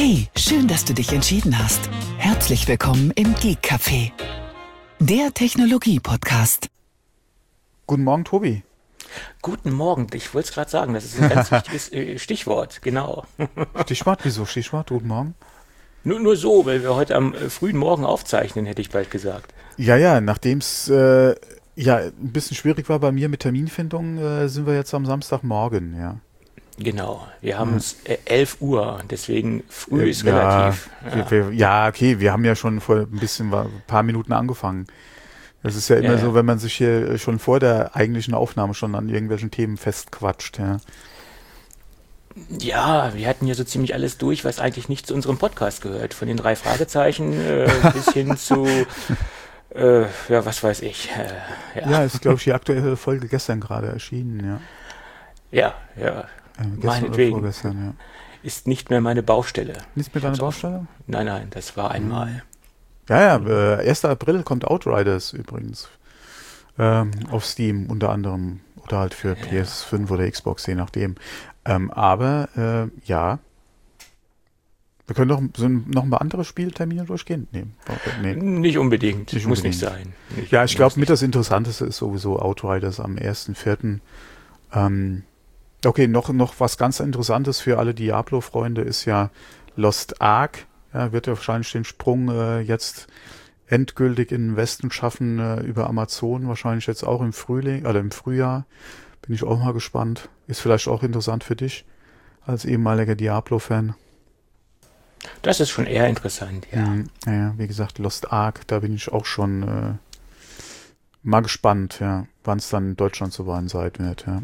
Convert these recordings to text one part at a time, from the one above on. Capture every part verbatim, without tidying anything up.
Hey, schön, dass du dich entschieden hast. Herzlich willkommen im Geek Café, der Technologie-Podcast. Guten Morgen, Tobi. Guten Morgen, ich wollte es gerade sagen, das ist ein ganz wichtiges äh, Stichwort, genau. Stichwort, wieso Stichwort? Guten Morgen. Nur, nur so, weil wir heute am äh, frühen Morgen aufzeichnen, hätte ich bald gesagt. Ja, ja, nachdem es äh, ja ein bisschen schwierig war bei mir mit Terminfindung, äh, sind wir jetzt am Samstagmorgen, ja. Genau, wir haben es äh, elf Uhr, deswegen früh Äh, ist ja, relativ. Wir, wir, ja, okay, wir haben ja schon vor ein bisschen, ein paar Minuten angefangen. Das ist ja immer Ja, so, ja. wenn man sich hier schon vor der eigentlichen Aufnahme schon an irgendwelchen Themen festquatscht, ja. Ja, wir hatten ja so ziemlich alles durch, was eigentlich nicht zu unserem Podcast gehört. Von den drei Fragezeichen äh, bis hin zu, äh, ja, was weiß ich. Äh, ja. Ja, ist, glaube ich, die aktuelle Folge gestern gerade erschienen, ja. ja, ja, Äh, gestern oder meinetwegen. vorgestern, ja. Ist nicht mehr meine Baustelle. Nichts mit deiner Hab's auch- Baustelle? Nein, nein, das war einmal. Ja, ja, äh, erster April kommt Outriders übrigens. Ähm, auf Steam unter anderem. Oder halt für P S fünf oder Xbox, je nachdem. Ähm, aber, äh, ja. Wir können doch so noch ein paar andere Spieltermine durchgehen. Nee, nee. Nicht unbedingt, Nicht muss unbedingt. nicht sein. Nicht, Ja, ich muss glaube, mit nicht das Interessanteste ist sowieso Outriders am ersten vierten Ähm, okay, noch, noch was ganz Interessantes für alle Diablo-Freunde ist ja Lost Ark. Ja, wird ja wahrscheinlich den Sprung äh, jetzt endgültig in den Westen schaffen äh, über Amazon. Wahrscheinlich jetzt auch im Frühling oder im Frühjahr. Bin ich auch mal gespannt. Ist vielleicht auch interessant für dich als ehemaliger Diablo-Fan. Das ist schon eher interessant, ja. Mhm. Ja, wie gesagt, Lost Ark, da bin ich auch schon äh, mal gespannt, ja, wann es dann in Deutschland so weit sein wird, ja.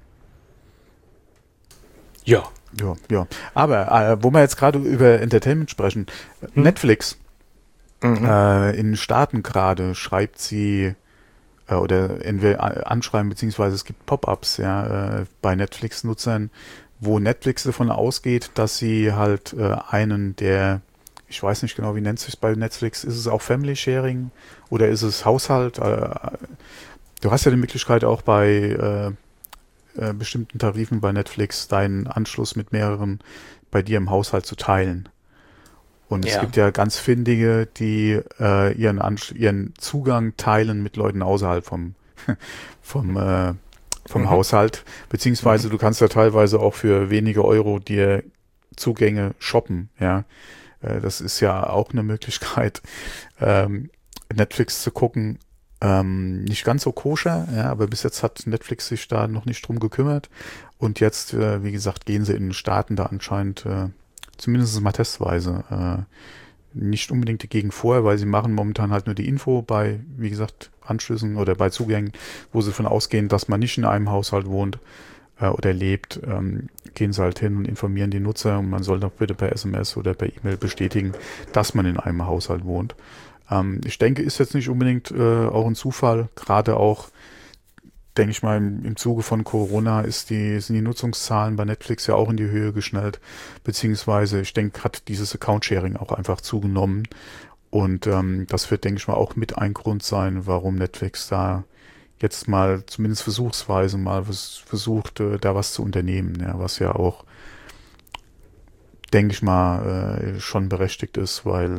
Ja, Ja, ja. Aber äh, wo wir jetzt gerade über Entertainment sprechen, Hm? Netflix mhm. äh, in den Staaten gerade schreibt sie äh, oder entweder a- anschreiben, beziehungsweise es gibt Pop-ups ja, äh, bei Netflix-Nutzern, wo Netflix davon ausgeht, dass sie halt äh, einen der, ich weiß nicht genau, wie nennt sich bei Netflix, ist es auch Family Sharing oder ist es Haushalt? Äh, du hast ja die Möglichkeit auch bei äh, äh, bestimmten Tarifen bei Netflix deinen Anschluss mit mehreren bei dir im Haushalt zu teilen. Und es Ja. gibt ja ganz Findige, die äh, ihren, Ansch ihren Zugang teilen mit Leuten außerhalb vom, vom, äh, vom Mhm. Haushalt. Beziehungsweise du kannst ja teilweise auch für wenige Euro dir Zugänge shoppen. Ja, äh, das ist ja auch eine Möglichkeit, ähm, Netflix zu gucken. Ähm, nicht ganz so koscher, ja, aber bis jetzt hat Netflix sich da noch nicht drum gekümmert. Und jetzt, äh, wie gesagt, gehen sie in den Staaten da anscheinend äh, zumindest mal testweise äh, nicht unbedingt dagegen vor, weil sie machen momentan halt nur die Info bei, wie gesagt, Anschlüssen oder bei Zugängen, wo sie davon ausgehen, dass man nicht in einem Haushalt wohnt äh, oder lebt, ähm, gehen sie halt hin und informieren die Nutzer und man soll doch bitte per S M S oder per E-Mail bestätigen, dass man in einem Haushalt wohnt. Ähm, ich denke, ist jetzt nicht unbedingt äh, auch ein Zufall, gerade auch denke ich mal, im, im Zuge von Corona ist die, sind die Nutzungszahlen bei Netflix ja auch in die Höhe geschnellt, beziehungsweise ich denke, hat dieses Account-Sharing auch einfach zugenommen und ähm, das wird, denke ich mal, auch mit ein Grund sein, warum Netflix da jetzt mal, zumindest versuchsweise mal vers versucht, äh, da was zu unternehmen, ja, was ja auch, denke ich mal, äh, schon berechtigt ist, weil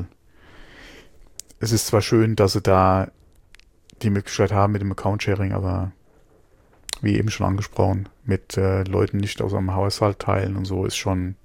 es ist zwar schön, dass sie da die Möglichkeit haben mit dem Account-Sharing, aber wie eben schon angesprochen, mit äh, Leuten nicht aus einem Haushalt teilen und so ist schon,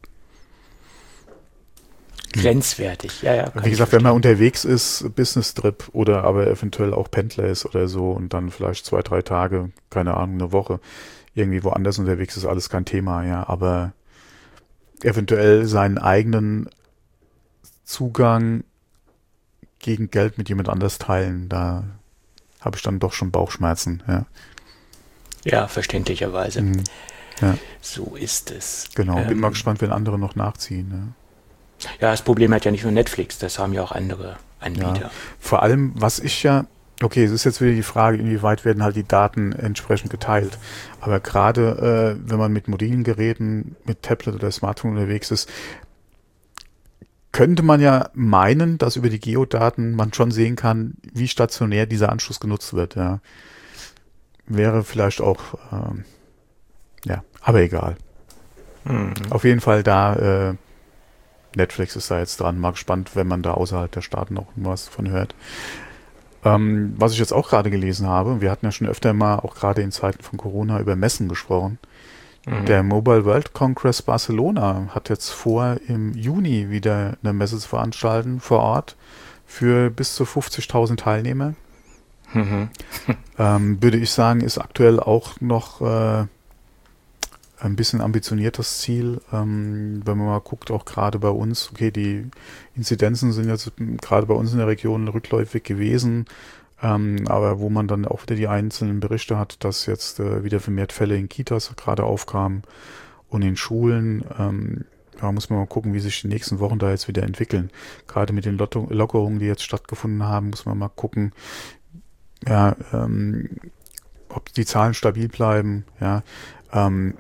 Grenzwertig, ja, ja. kann wie ich gesagt, wenn man verstehen. unterwegs ist, Business-Trip oder aber eventuell auch Pendler ist oder so und dann vielleicht zwei, drei Tage, keine Ahnung, eine Woche irgendwie woanders unterwegs ist, alles kein Thema, ja, aber eventuell seinen eigenen Zugang gegen Geld mit jemand anders teilen, da habe ich dann doch schon Bauchschmerzen, ja. Ja, verständlicherweise. Mhm. Ja, So ist es. genau. Bin Ähm, mal gespannt, wenn andere noch nachziehen, ne? Ja, das Problem hat ja nicht nur Netflix, das haben ja auch andere Anbieter. Ja. Vor allem, was ich ja, okay, es ist jetzt wieder die Frage, inwieweit werden halt die Daten entsprechend geteilt. Aber gerade äh, wenn man mit mobilen Geräten, mit Tablet oder Smartphone unterwegs ist, könnte man ja meinen, dass über die Geodaten man schon sehen kann, wie stationär dieser Anschluss genutzt wird. Ja. Wäre vielleicht auch, ähm, ja, aber egal. Mhm. Auf jeden Fall da äh, Netflix ist da jetzt dran. Mal gespannt, wenn man da außerhalb der Staaten noch was von hört. Ähm, was ich jetzt auch gerade gelesen habe, wir hatten ja schon öfter mal, auch gerade in Zeiten von Corona, über Messen gesprochen. Mhm. Der Mobile World Congress Barcelona hat jetzt vor, im Juni wieder eine Messe zu veranstalten, vor Ort, für bis zu fünfzigtausend Teilnehmer. Mhm. ähm, würde ich sagen, ist aktuell auch noch äh, ein bisschen ambitioniertes Ziel, ähm, wenn man mal guckt, auch gerade bei uns, okay, die Inzidenzen sind jetzt gerade bei uns in der Region rückläufig gewesen, ähm, aber wo man dann auch wieder die einzelnen Berichte hat, dass jetzt äh, wieder vermehrt Fälle in Kitas gerade aufkamen und in Schulen, ähm, da muss man mal gucken, wie sich die nächsten Wochen da jetzt wieder entwickeln. Gerade mit den Lotto- Lockerungen, die jetzt stattgefunden haben, muss man mal gucken, ja, ähm, ob die Zahlen stabil bleiben, ja, ähm,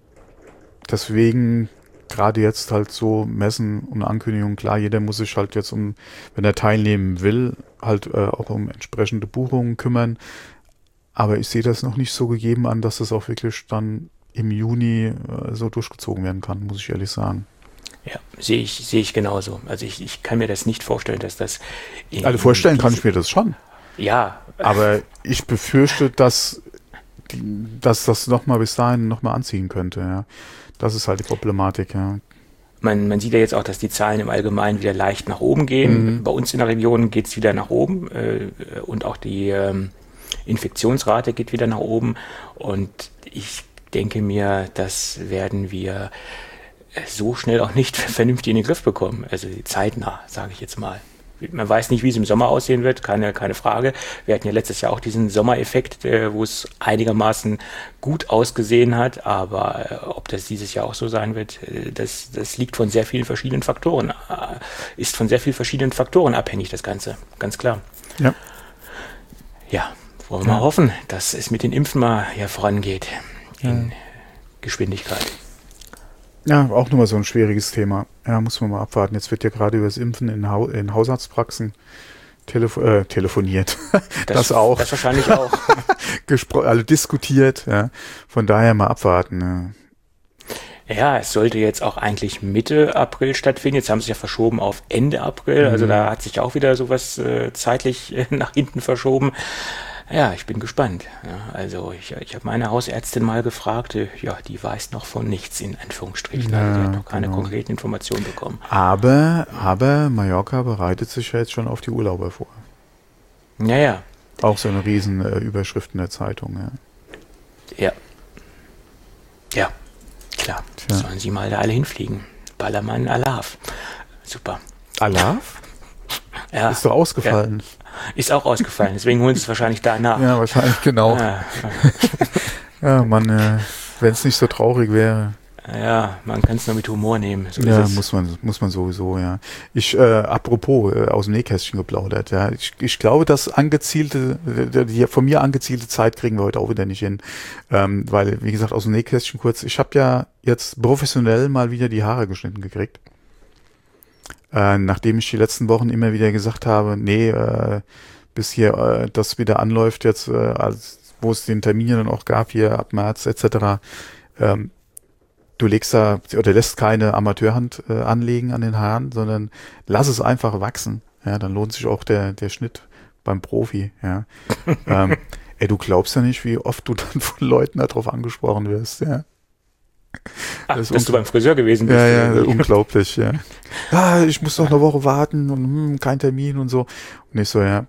deswegen gerade jetzt halt so Messen und Ankündigungen, klar, jeder muss sich halt jetzt um, wenn er teilnehmen will, halt äh, auch um entsprechende Buchungen kümmern. Aber ich sehe das noch nicht so gegeben an, dass das auch wirklich dann im Juni äh, so durchgezogen werden kann, muss ich ehrlich sagen. Ja, sehe ich, sehe ich genauso. Also ich, ich kann mir das nicht vorstellen, dass das... In, also vorstellen kann ich mir das schon. Ja. Aber ich befürchte, dass, die, dass das nochmal bis dahin nochmal anziehen könnte, ja. Das ist halt die Problematik, ja. Man, man sieht ja jetzt auch, dass die Zahlen im Allgemeinen wieder leicht nach oben gehen. Mhm. Bei uns in der Region geht es wieder nach oben äh, und auch die ähm, Infektionsrate geht wieder nach oben. Und ich denke mir, das werden wir so schnell auch nicht vernünftig in den Griff bekommen. Also zeitnah, sage ich jetzt mal. Man weiß nicht, wie es im Sommer aussehen wird, keine, keine Frage. Wir hatten ja letztes Jahr auch diesen Sommereffekt, äh, wo es einigermaßen gut ausgesehen hat, aber äh, ob das dieses Jahr auch so sein wird, äh, das, das liegt von sehr vielen verschiedenen Faktoren, äh, ist von sehr vielen verschiedenen Faktoren abhängig, das Ganze, ganz klar. Ja. Ja, wollen wir ja. mal hoffen, dass es mit den Impfen mal hier vorangeht in ja. Geschwindigkeit. Ja, auch nochmal so ein schwieriges Thema. Ja, muss man mal abwarten. Jetzt wird ja gerade über das Impfen in, ha- in Hausarztpraxen telefo- äh, telefoniert. Das, das auch. Das wahrscheinlich auch. Gespro- also diskutiert. Ja. Von daher mal abwarten. Ja. Ja, es sollte jetzt auch eigentlich Mitte April stattfinden. Jetzt haben sie es ja verschoben auf Ende April. Mhm. Also da hat sich auch wieder sowas äh, zeitlich äh, nach hinten verschoben. Ja, ich bin gespannt. Ja, also ich, ich habe meine Hausärztin mal gefragt, ja, die weiß noch von nichts, in Anführungsstrichen. Ja, also die hat noch keine genau. konkreten Informationen bekommen. Aber, aber Mallorca bereitet sich ja jetzt schon auf die Urlauber vor. Ja, ja. Auch so eine riesen äh, Überschrift in der Zeitung, ja. Ja. Ja, klar. Tja. Sollen sie mal da alle hinfliegen. Ballermann, Alaf. Super. Alaf? Ja. Ist doch ausgefallen. Ja. Ist auch ausgefallen, deswegen holen sie es wahrscheinlich da nach. Ja, wahrscheinlich, genau. Ja, ja man, äh, wenn es nicht so traurig wäre. Ja, man kann es nur mit Humor nehmen. So ja, ist es. muss man, muss man sowieso, ja. Ich, äh, apropos, äh, aus dem Nähkästchen geplaudert, ja. Ich, ich glaube, das angezielte, die von mir angezielte Zeit kriegen wir heute auch wieder nicht hin. Ähm, weil, wie gesagt, aus dem Nähkästchen kurz, ich habe ja jetzt professionell mal wieder die Haare geschnitten gekriegt. Äh, nachdem ich die letzten Wochen immer wieder gesagt habe, nee, äh, bis hier äh, das wieder anläuft jetzt, äh, als, wo es den Termin ja dann auch gab, hier ab März et cetera, ähm, du legst da oder lässt keine Amateurhand äh, anlegen an den Haaren, sondern lass es einfach wachsen. Ja, dann lohnt sich auch der der Schnitt beim Profi. Ja, ähm, ey, du glaubst ja nicht, wie oft du dann von Leuten darauf angesprochen wirst. Ja. Ach, dass du beim Friseur gewesen bist. Ja, ja, unglaublich, ja. Ah, ich muss noch eine Woche warten und hm, kein Termin und so. Und ich so, ja.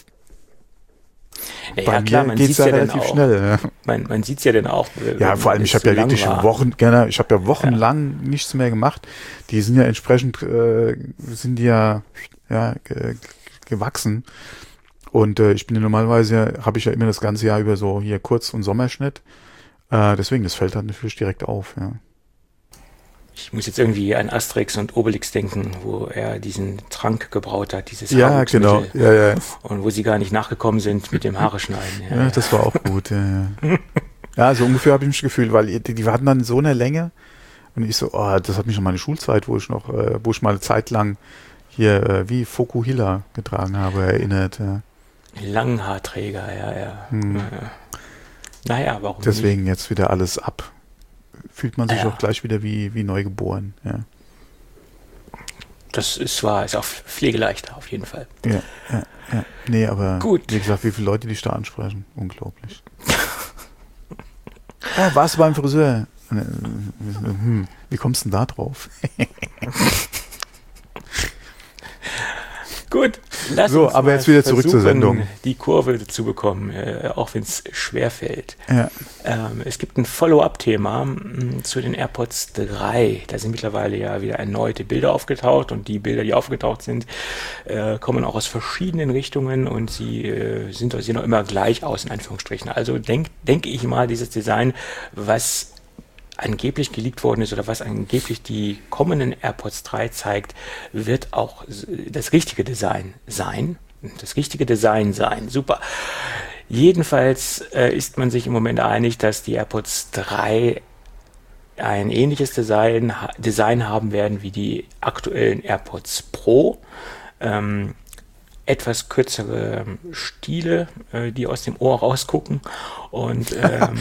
Ja, ja klar, man sieht es ja relativ auch, schnell. Ja. Man, man sieht es ja dann auch. Ja, vor allem, ich habe so ja wirklich war. Wochen, gerne, ich habe ja wochenlang ja. nichts mehr gemacht. Die sind ja entsprechend, äh, sind die ja, ja ge, gewachsen. Und äh, ich bin ja normalerweise, habe ich ja immer das ganze Jahr über so hier Kurz- und Sommerschnitt. Äh, deswegen, das fällt dann natürlich direkt auf, ja. Ich muss jetzt irgendwie an Asterix und Obelix denken, wo er diesen Trank gebraut hat, dieses Ja, genau, ja, ja. Und wo sie gar nicht nachgekommen sind mit dem Haare schneiden. Ja, ja, das war auch gut, ja, ja. Ja, so ungefähr habe ich mich gefühlt, weil die, die hatten dann so eine Länge und ich so, oh, das hat mich an meine Schulzeit, wo ich noch, äh, wo ich mal eine Zeit lang hier äh, wie Fokuhila getragen habe, erinnert, ja. Langhaarträger, ja, ja. Hm. ja. Naja, warum Deswegen nicht? Jetzt wieder alles ab. Fühlt man sich ja. auch gleich wieder wie, wie neugeboren. Ja. das ist zwar, ist auch pflegeleichter auf jeden Fall. Ja, ja, ja. Nee, aber Gut. Wie gesagt, wie viele Leute dich da ansprechen, unglaublich. Ja, warst du beim Friseur? Hm, wie kommst du denn da drauf? Gut, lass so, uns aber jetzt wieder zurück zur Sendung. Die Kurve zu bekommen, äh, auch wenn es schwer fällt. Ja. Ähm, es gibt ein Follow-up-Thema mh, zu den AirPods drei. Da sind mittlerweile ja wieder erneute Bilder aufgetaucht und die Bilder, die aufgetaucht sind, äh, kommen auch aus verschiedenen Richtungen und sie äh, sind, sehen auch immer gleich aus, in Anführungsstrichen. Also denk, denke ich mal, dieses Design, was angeblich geleakt worden ist oder was angeblich die kommenden AirPods drei zeigt, wird auch das richtige Design sein. Das richtige Design sein. Super. Jedenfalls äh, ist man sich im Moment einig, dass die AirPods drei ein ähnliches Design, ha- Design haben werden wie die aktuellen AirPods Pro. Ähm, etwas kürzere Stiele, äh, die aus dem Ohr rausgucken und ähm,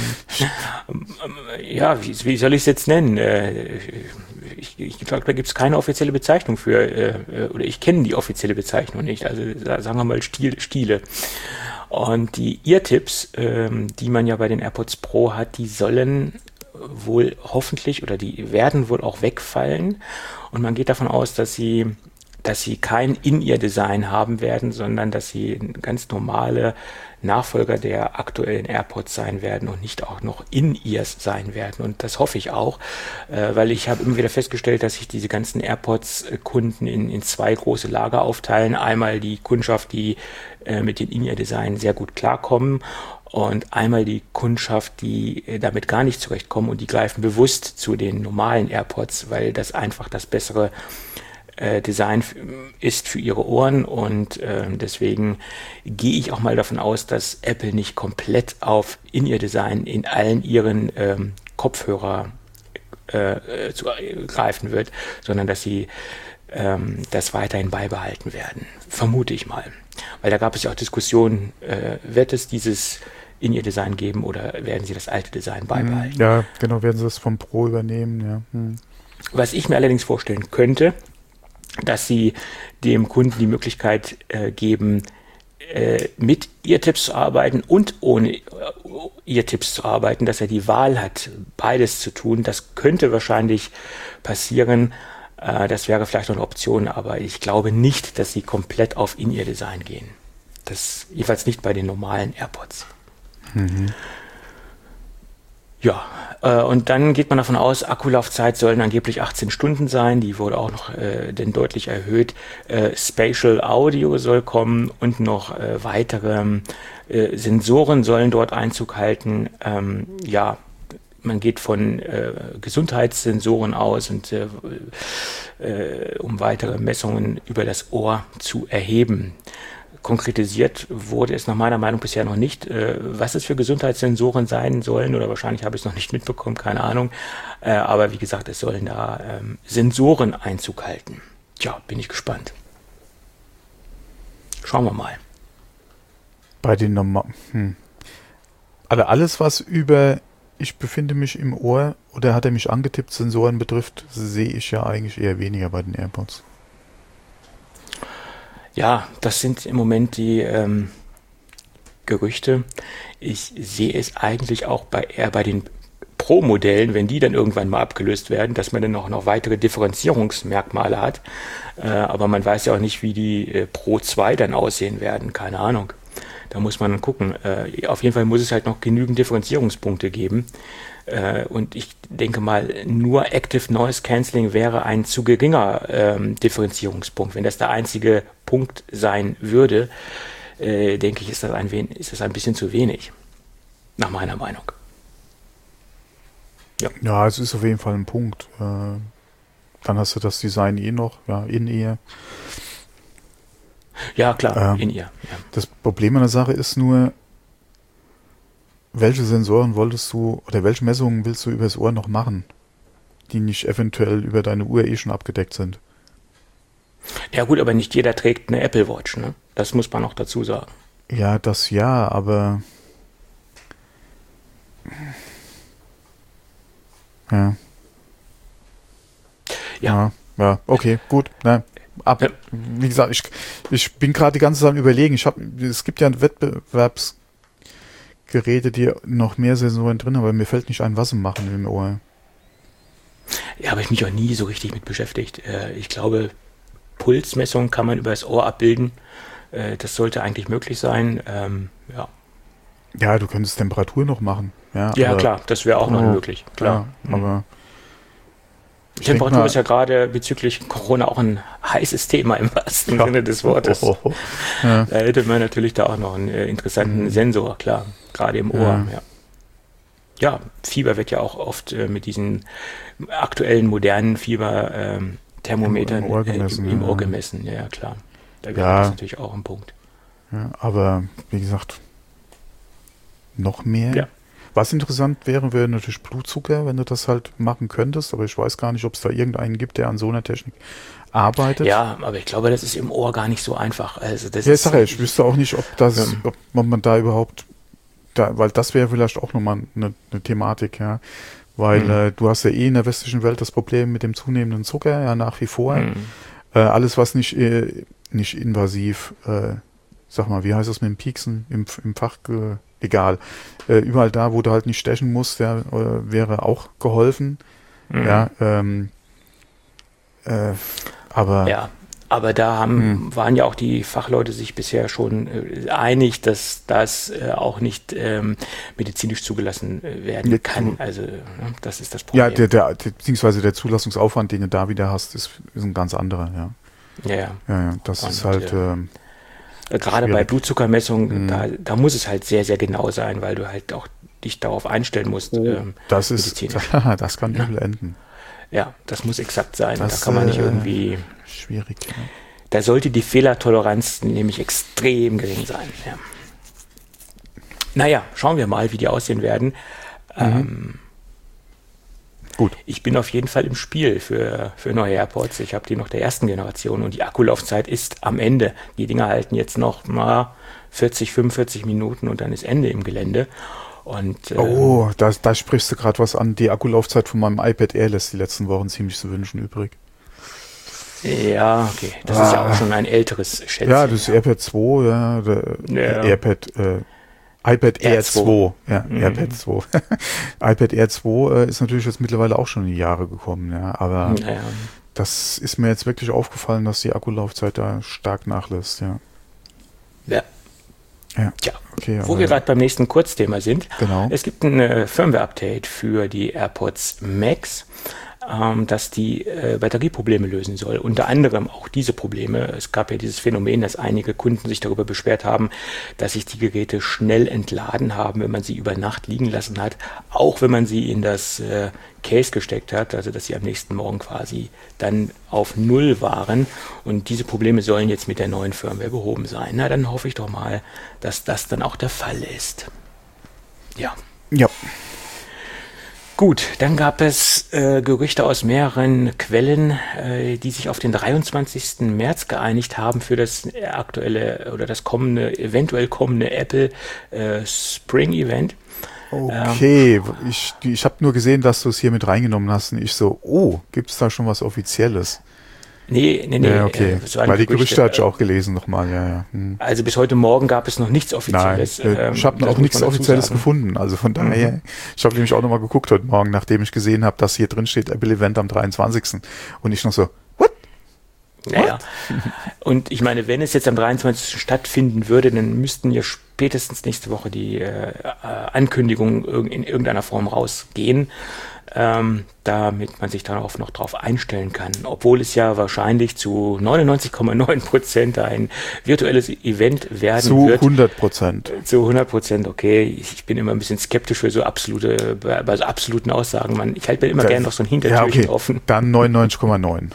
ja, wie, wie soll ich es jetzt nennen? Äh, ich ich glaube, da gibt es keine offizielle Bezeichnung für, äh, oder ich kenne die offizielle Bezeichnung nicht, also sagen wir mal Stiel, Stiele. Und die Ear-Tips, ähm, die man ja bei den AirPods Pro hat, die sollen wohl hoffentlich oder die werden wohl auch wegfallen und man geht davon aus, dass sie dass sie kein In-Ear-Design haben werden, sondern dass sie ganz normale Nachfolger der aktuellen AirPods sein werden und nicht auch noch In-Ears sein werden. Und das hoffe ich auch, äh, weil ich habe immer wieder festgestellt, dass sich diese ganzen AirPods-Kunden in, in zwei große Lager aufteilen. Einmal die Kundschaft, die äh, mit den In-Ear-Design sehr gut klarkommen und einmal die Kundschaft, die äh, damit gar nicht zurechtkommen und die greifen bewusst zu den normalen AirPods, weil das einfach das bessere Design ist für ihre Ohren und äh, deswegen gehe ich auch mal davon aus, dass Apple nicht komplett auf In-Ear-Design in allen ihren ähm, Kopfhörer äh, zu, äh, greifen wird, sondern dass sie ähm, das weiterhin beibehalten werden. Vermute ich mal. Weil da gab es ja auch Diskussionen, äh, wird es dieses In-Ear-Design geben oder werden sie das alte Design beibehalten? Ja, genau, werden sie das vom Pro übernehmen, ja. Hm. Was ich mir allerdings vorstellen könnte, dass sie dem Kunden die Möglichkeit äh, geben, äh, mit Ear-Tips zu arbeiten und ohne äh, Ear-Tips zu arbeiten, dass er die Wahl hat, beides zu tun. Das könnte wahrscheinlich passieren. Äh, das wäre vielleicht noch eine Option, aber ich glaube nicht, dass sie komplett auf In-Ear-Design gehen. Das jedenfalls nicht bei den normalen AirPods. Mhm. Ja, äh, und dann geht man davon aus, Akkulaufzeit sollen angeblich achtzehn Stunden sein, die wurde auch noch äh, denn deutlich erhöht. Äh, Spatial Audio soll kommen und noch äh, weitere äh, Sensoren sollen dort Einzug halten. Ähm, ja, man geht von äh, Gesundheitssensoren aus und äh, äh, um weitere Messungen über das Ohr zu erheben. Konkretisiert wurde es nach meiner Meinung bisher noch nicht, äh, was es für Gesundheitssensoren sein sollen oder wahrscheinlich habe ich es noch nicht mitbekommen, keine Ahnung. Äh, aber wie gesagt, es sollen da ähm, Sensoren Einzug halten. Tja, bin ich gespannt. Schauen wir mal. Bei den normalen... Hm. Also alles, was über ich befinde mich im Ohr oder hat er mich angetippt, Sensoren betrifft, sehe ich ja eigentlich eher weniger bei den AirPods. Ja, das sind im Moment die ähm, Gerüchte. Ich sehe es eigentlich auch bei eher bei den Pro-Modellen, wenn die dann irgendwann mal abgelöst werden, dass man dann auch noch weitere Differenzierungsmerkmale hat. Äh, aber man weiß ja auch nicht, wie die äh, Pro zwei dann aussehen werden. Keine Ahnung. Da muss man gucken. Äh, auf jeden Fall muss es halt noch genügend Differenzierungspunkte geben. Äh, und ich denke mal, nur Active Noise Cancelling wäre ein zu geringer ähm, Differenzierungspunkt. Wenn das der einzige Punkt sein würde, äh, denke ich, ist das, ein wen- ist das ein bisschen zu wenig. Nach meiner Meinung. Ja, Ja, es ist auf jeden Fall ein Punkt. Äh, dann hast du das Design eh noch, ja, in eher. ja klar, Ähm, in ihr. Ja. Das Problem an der Sache ist nur, welche Sensoren wolltest du oder welche Messungen willst du übers Ohr noch machen, die nicht eventuell über deine Uhr eh schon abgedeckt sind? Ja gut, aber nicht jeder trägt eine Apple Watch, ne? Das muss man noch dazu sagen. Ja, das ja, aber ja. Ja. Ja, ja, okay, gut. Ne. ab, ja. Wie gesagt, ich, ich bin gerade die ganze Zeit am Überlegen. Ich habe, es gibt ja Wettbewerbsgeräte, die noch mehr Sensoren drin haben, aber mir fällt nicht ein, was sie machen im Ohr. Ja, habe ich mich auch nie so richtig mit beschäftigt. Ich glaube, Pulsmessung kann man über das Ohr abbilden. Das sollte eigentlich möglich sein. Ähm, ja. Ja, du könntest Temperatur noch machen. Ja, ja aber, klar, das wäre auch noch oh, möglich. Klar. Ja, aber Temperatur mal, ist ja gerade bezüglich Corona auch ein heißes Thema im wahrsten ja. Sinne des Wortes. Oh, oh, oh. Ja. Da hätte man natürlich da auch noch einen äh, interessanten mhm. Sensor, klar, gerade im Ohr. Ja. Ja. ja, Fieber wird ja auch oft äh, mit diesen aktuellen modernen Fieberthermometern Im, im Ohr gemessen. Äh, im, im Ohr gemessen. Ja, ja, klar. Da wäre ja. das natürlich auch ein Punkt. Ja, aber wie gesagt, noch mehr. Ja. Was interessant wäre, wäre natürlich Blutzucker, wenn du das halt machen könntest, aber ich weiß gar nicht, ob es da irgendeinen gibt, der an so einer Technik arbeitet. Ja, aber ich glaube, das ist im Ohr gar nicht so einfach. Also das ja, ist, ich sage ja, ich wüsste auch nicht, ob das, ja. ob man da überhaupt, da, weil das wäre vielleicht auch nochmal eine, eine Thematik, ja, weil mhm. äh, du hast ja eh in der westlichen Welt das Problem mit dem zunehmenden Zucker, ja, nach wie vor. Mhm. Äh, alles, was nicht, äh, nicht invasiv, äh, sag mal, wie heißt das mit dem Pieksen im, im Fach, äh, egal. Äh, überall da, wo du halt nicht stechen musst, der, äh, wäre auch geholfen. Mhm. Ja, ähm, äh, aber... Ja, aber da haben, mh. waren ja auch die Fachleute sich bisher schon äh, einig, dass das äh, auch nicht ähm, medizinisch zugelassen äh, werden ja, kann. Also ne, das ist das Problem. Ja, der, der, der, beziehungsweise der Zulassungsaufwand, den du da wieder hast, ist, ist ein ganz anderer, ja. Ja, ja. ja, ja das Und, ist halt... Äh, ähm, Gerade bei Blutzuckermessungen, mhm. da, da muss es halt sehr, sehr genau sein, weil du halt auch dich darauf einstellen musst. Oh, ähm, das ist, das kann übel enden. Ja, das muss exakt sein. Das, da kann man nicht irgendwie... Äh, schwierig. Ja. Da sollte die Fehlertoleranz nämlich extrem gering sein. Ja. Naja, schauen wir mal, wie die aussehen werden. Mhm. Ähm, Gut. Ich bin auf jeden Fall im Spiel für, für neue AirPods. Ich habe die noch der ersten Generation und die Akkulaufzeit ist am Ende. Die Dinger halten jetzt noch mal vierzig, fünfundvierzig Minuten und dann ist Ende im Gelände. Und, ähm, oh, da, da sprichst du gerade was an. Die Akkulaufzeit von meinem iPad Air lässt die letzten Wochen ziemlich zu wünschen übrig. Ja, okay. Das ah. ist ja auch schon ein älteres Schätzchen. Ja, das ist AirPad zwei, ja. Der ja. AirPad, äh, iPad Air zwei. Ja, mhm. AirPad zwei. iPad Air zwei äh, ist natürlich jetzt mittlerweile auch schon in die Jahre gekommen, ja. Aber naja. das ist mir jetzt wirklich aufgefallen, dass die Akkulaufzeit da stark nachlässt, ja. Ja. Ja. Tja, okay, wo wir gerade beim nächsten Kurzthema sind. Genau. Es gibt ein äh, Firmware-Update für die AirPods Max, ähm, das die äh, Batterieprobleme lösen soll. Unter anderem auch diese Probleme. Es gab ja dieses Phänomen, dass einige Kunden sich darüber beschwert haben, dass sich die Geräte schnell entladen haben, wenn man sie über Nacht liegen lassen hat, auch wenn man sie in das äh, Case gesteckt hat, also dass sie am nächsten Morgen quasi dann auf Null waren. Und diese Probleme sollen jetzt mit der neuen Firmware behoben sein. Na, dann hoffe ich doch mal, dass das dann auch der Fall ist. Ja. Ja. Gut, dann gab es äh, Gerüchte aus mehreren Quellen, äh, die sich auf den dreiundzwanzigsten März geeinigt haben für das aktuelle oder das kommende, eventuell kommende Apple äh, Spring Event. Okay, ähm, ich, ich habe nur gesehen, dass du es hier mit reingenommen hast und ich so, oh, gibt es da schon was Offizielles? Nee, nee, nee. Ja, okay, äh, weil die Gerüchte hatte ich auch gelesen nochmal, ja, ja. Hm. Also bis heute Morgen gab es noch nichts Offizielles. Nein, ähm, ich habe auch nichts Offizielles gefunden, also von daher, mhm. ich habe nämlich auch nochmal geguckt heute Morgen, nachdem ich gesehen habe, dass hier drin steht Apple Event am dreiundzwanzigsten und ich noch so, what? Naja, und ich meine, wenn es jetzt am dreiundzwanzigsten stattfinden würde, dann müssten ja spätestens nächste Woche die äh, Ankündigungen in irgendeiner Form rausgehen, ähm, damit man sich darauf noch drauf einstellen kann. Obwohl es ja wahrscheinlich zu neunundneunzig Komma neun Prozent ein virtuelles Event werden zu wird. Zu hundert Prozent. Zu hundert Prozent, okay. Ich bin immer ein bisschen skeptisch für so absolute, bei so absoluten Aussagen. Man, ich halte mir immer gerne noch so ein Hintertürchen ja, okay. offen. Dann neunundneunzig Komma neun.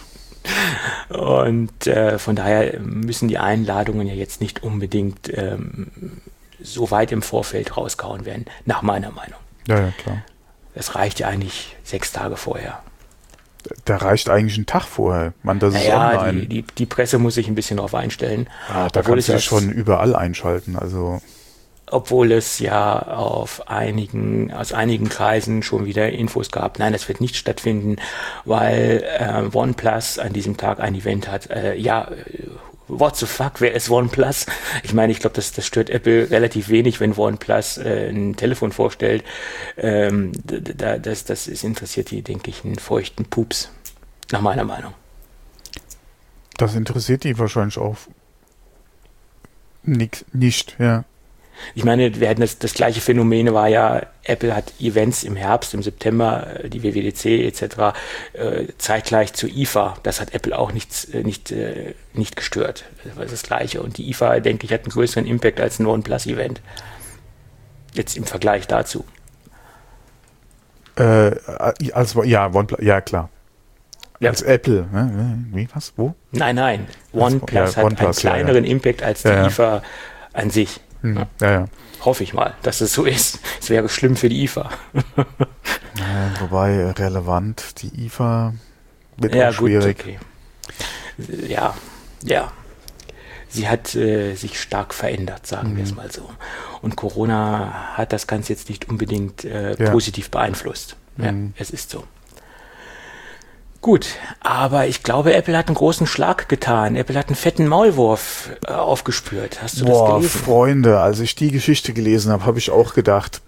Und äh, von daher müssen die Einladungen ja jetzt nicht unbedingt ähm, so weit im Vorfeld rausgehauen werden, nach meiner Meinung. Ja, ja, klar. Es reicht ja eigentlich sechs Tage vorher. Da reicht eigentlich ein Tag vorher. Man, das naja, ist online. Die, die, die Presse muss sich ein bisschen darauf einstellen. Ah, da kannst du ja schon überall einschalten. Also obwohl es ja auf einigen, aus einigen Kreisen schon wieder Infos gab, nein, das wird nicht stattfinden, weil äh, OnePlus an diesem Tag ein Event hat. Äh, ja, what the fuck, wer ist OnePlus? Ich meine, ich glaube, das, das stört Apple relativ wenig, wenn OnePlus äh, ein Telefon vorstellt. Ähm, da, das, das ist interessiert die, denke ich, einen feuchten Pups, nach meiner Meinung. Das interessiert die wahrscheinlich auch nix, nicht, ja. Ich meine, wir hatten das, das gleiche Phänomen war ja, Apple hat Events im Herbst, im September, die W W D C et cetera, äh, zeitgleich zur I F A. Das hat Apple auch nicht, nicht, äh, nicht gestört. Das war das Gleiche. Und die I F A, denke ich, hat einen größeren Impact als ein OnePlus-Event. Jetzt im Vergleich dazu. Äh, also, ja, OnePlus, ja, klar. Ja. Als Apple, ne? Wie, was, wo? Nein, nein. OnePlus ja, hat OnePlus, einen kleineren ja, ja. Impact als die ja, ja. I F A an sich. Hm, ja. Ja, ja. Hoffe ich mal, dass es so ist. Es wäre schlimm für die I F A. Ja, wobei relevant, die I F A wird ja, auch schwierig. Gut, okay. Ja, ja. Sie hat äh, sich stark verändert, sagen mhm. wir es mal so. Und Corona hat das Ganze jetzt nicht unbedingt äh, ja. positiv beeinflusst. Ja, mhm. es ist so. Gut, aber ich glaube, Apple hat einen großen Schlag getan. Apple hat einen fetten Maulwurf äh, aufgespürt. Hast du Boah, das gelesen? Freunde, als ich die Geschichte gelesen habe, habe ich auch gedacht.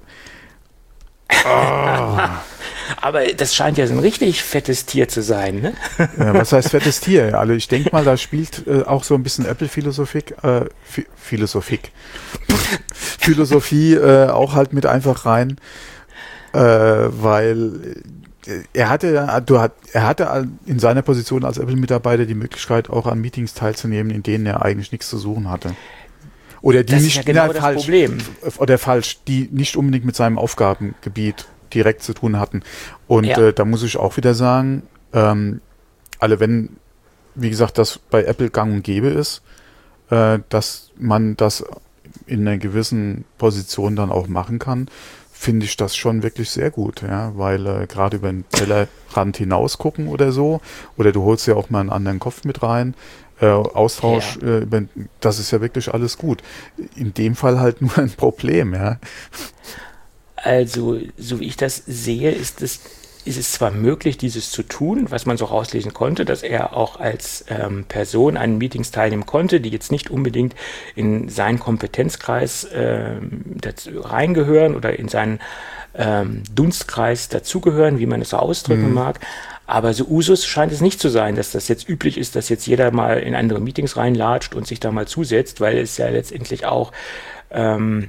Oh. Aber das scheint ja so ein richtig fettes Tier zu sein, ne? Ja, was heißt fettes Tier? Also ich denke mal, da spielt äh, auch so ein bisschen Apple-Philosophie, äh, Philosophie, Philosophie äh, auch halt mit einfach rein, äh, weil er hatte, du hat, er hatte in seiner Position als Apple-Mitarbeiter die Möglichkeit, auch an Meetings teilzunehmen, in denen er eigentlich nichts zu suchen hatte. Oder die das nicht, ist ja genau na, das falsch, Problem. Oder falsch, die nicht unbedingt mit seinem Aufgabengebiet direkt zu tun hatten. Und ja. äh, da muss ich auch wieder sagen, ähm, alle wenn, wie gesagt, das bei Apple gang und gäbe ist, äh, dass man das in einer gewissen Position dann auch machen kann, finde ich das schon wirklich sehr gut, ja, weil äh, gerade über den Tellerrand hinaus gucken oder so, oder du holst ja auch mal einen anderen Kopf mit rein, äh, Austausch, ja. äh, das ist ja wirklich alles gut. In dem Fall halt nur ein Problem, ja. Also, so wie ich das sehe, ist es, ist es zwar möglich, dieses zu tun, was man so rauslesen konnte, dass er auch als ähm, Person an Meetings teilnehmen konnte, die jetzt nicht unbedingt in seinen Kompetenzkreis ähm, dazu reingehören oder in seinen ähm, Dunstkreis dazugehören, wie man es so ausdrücken mhm. mag. Aber so Usus scheint es nicht zu sein, dass das jetzt üblich ist, dass jetzt jeder mal in andere Meetings reinlatscht und sich da mal zusetzt, weil es ja letztendlich auch ähm,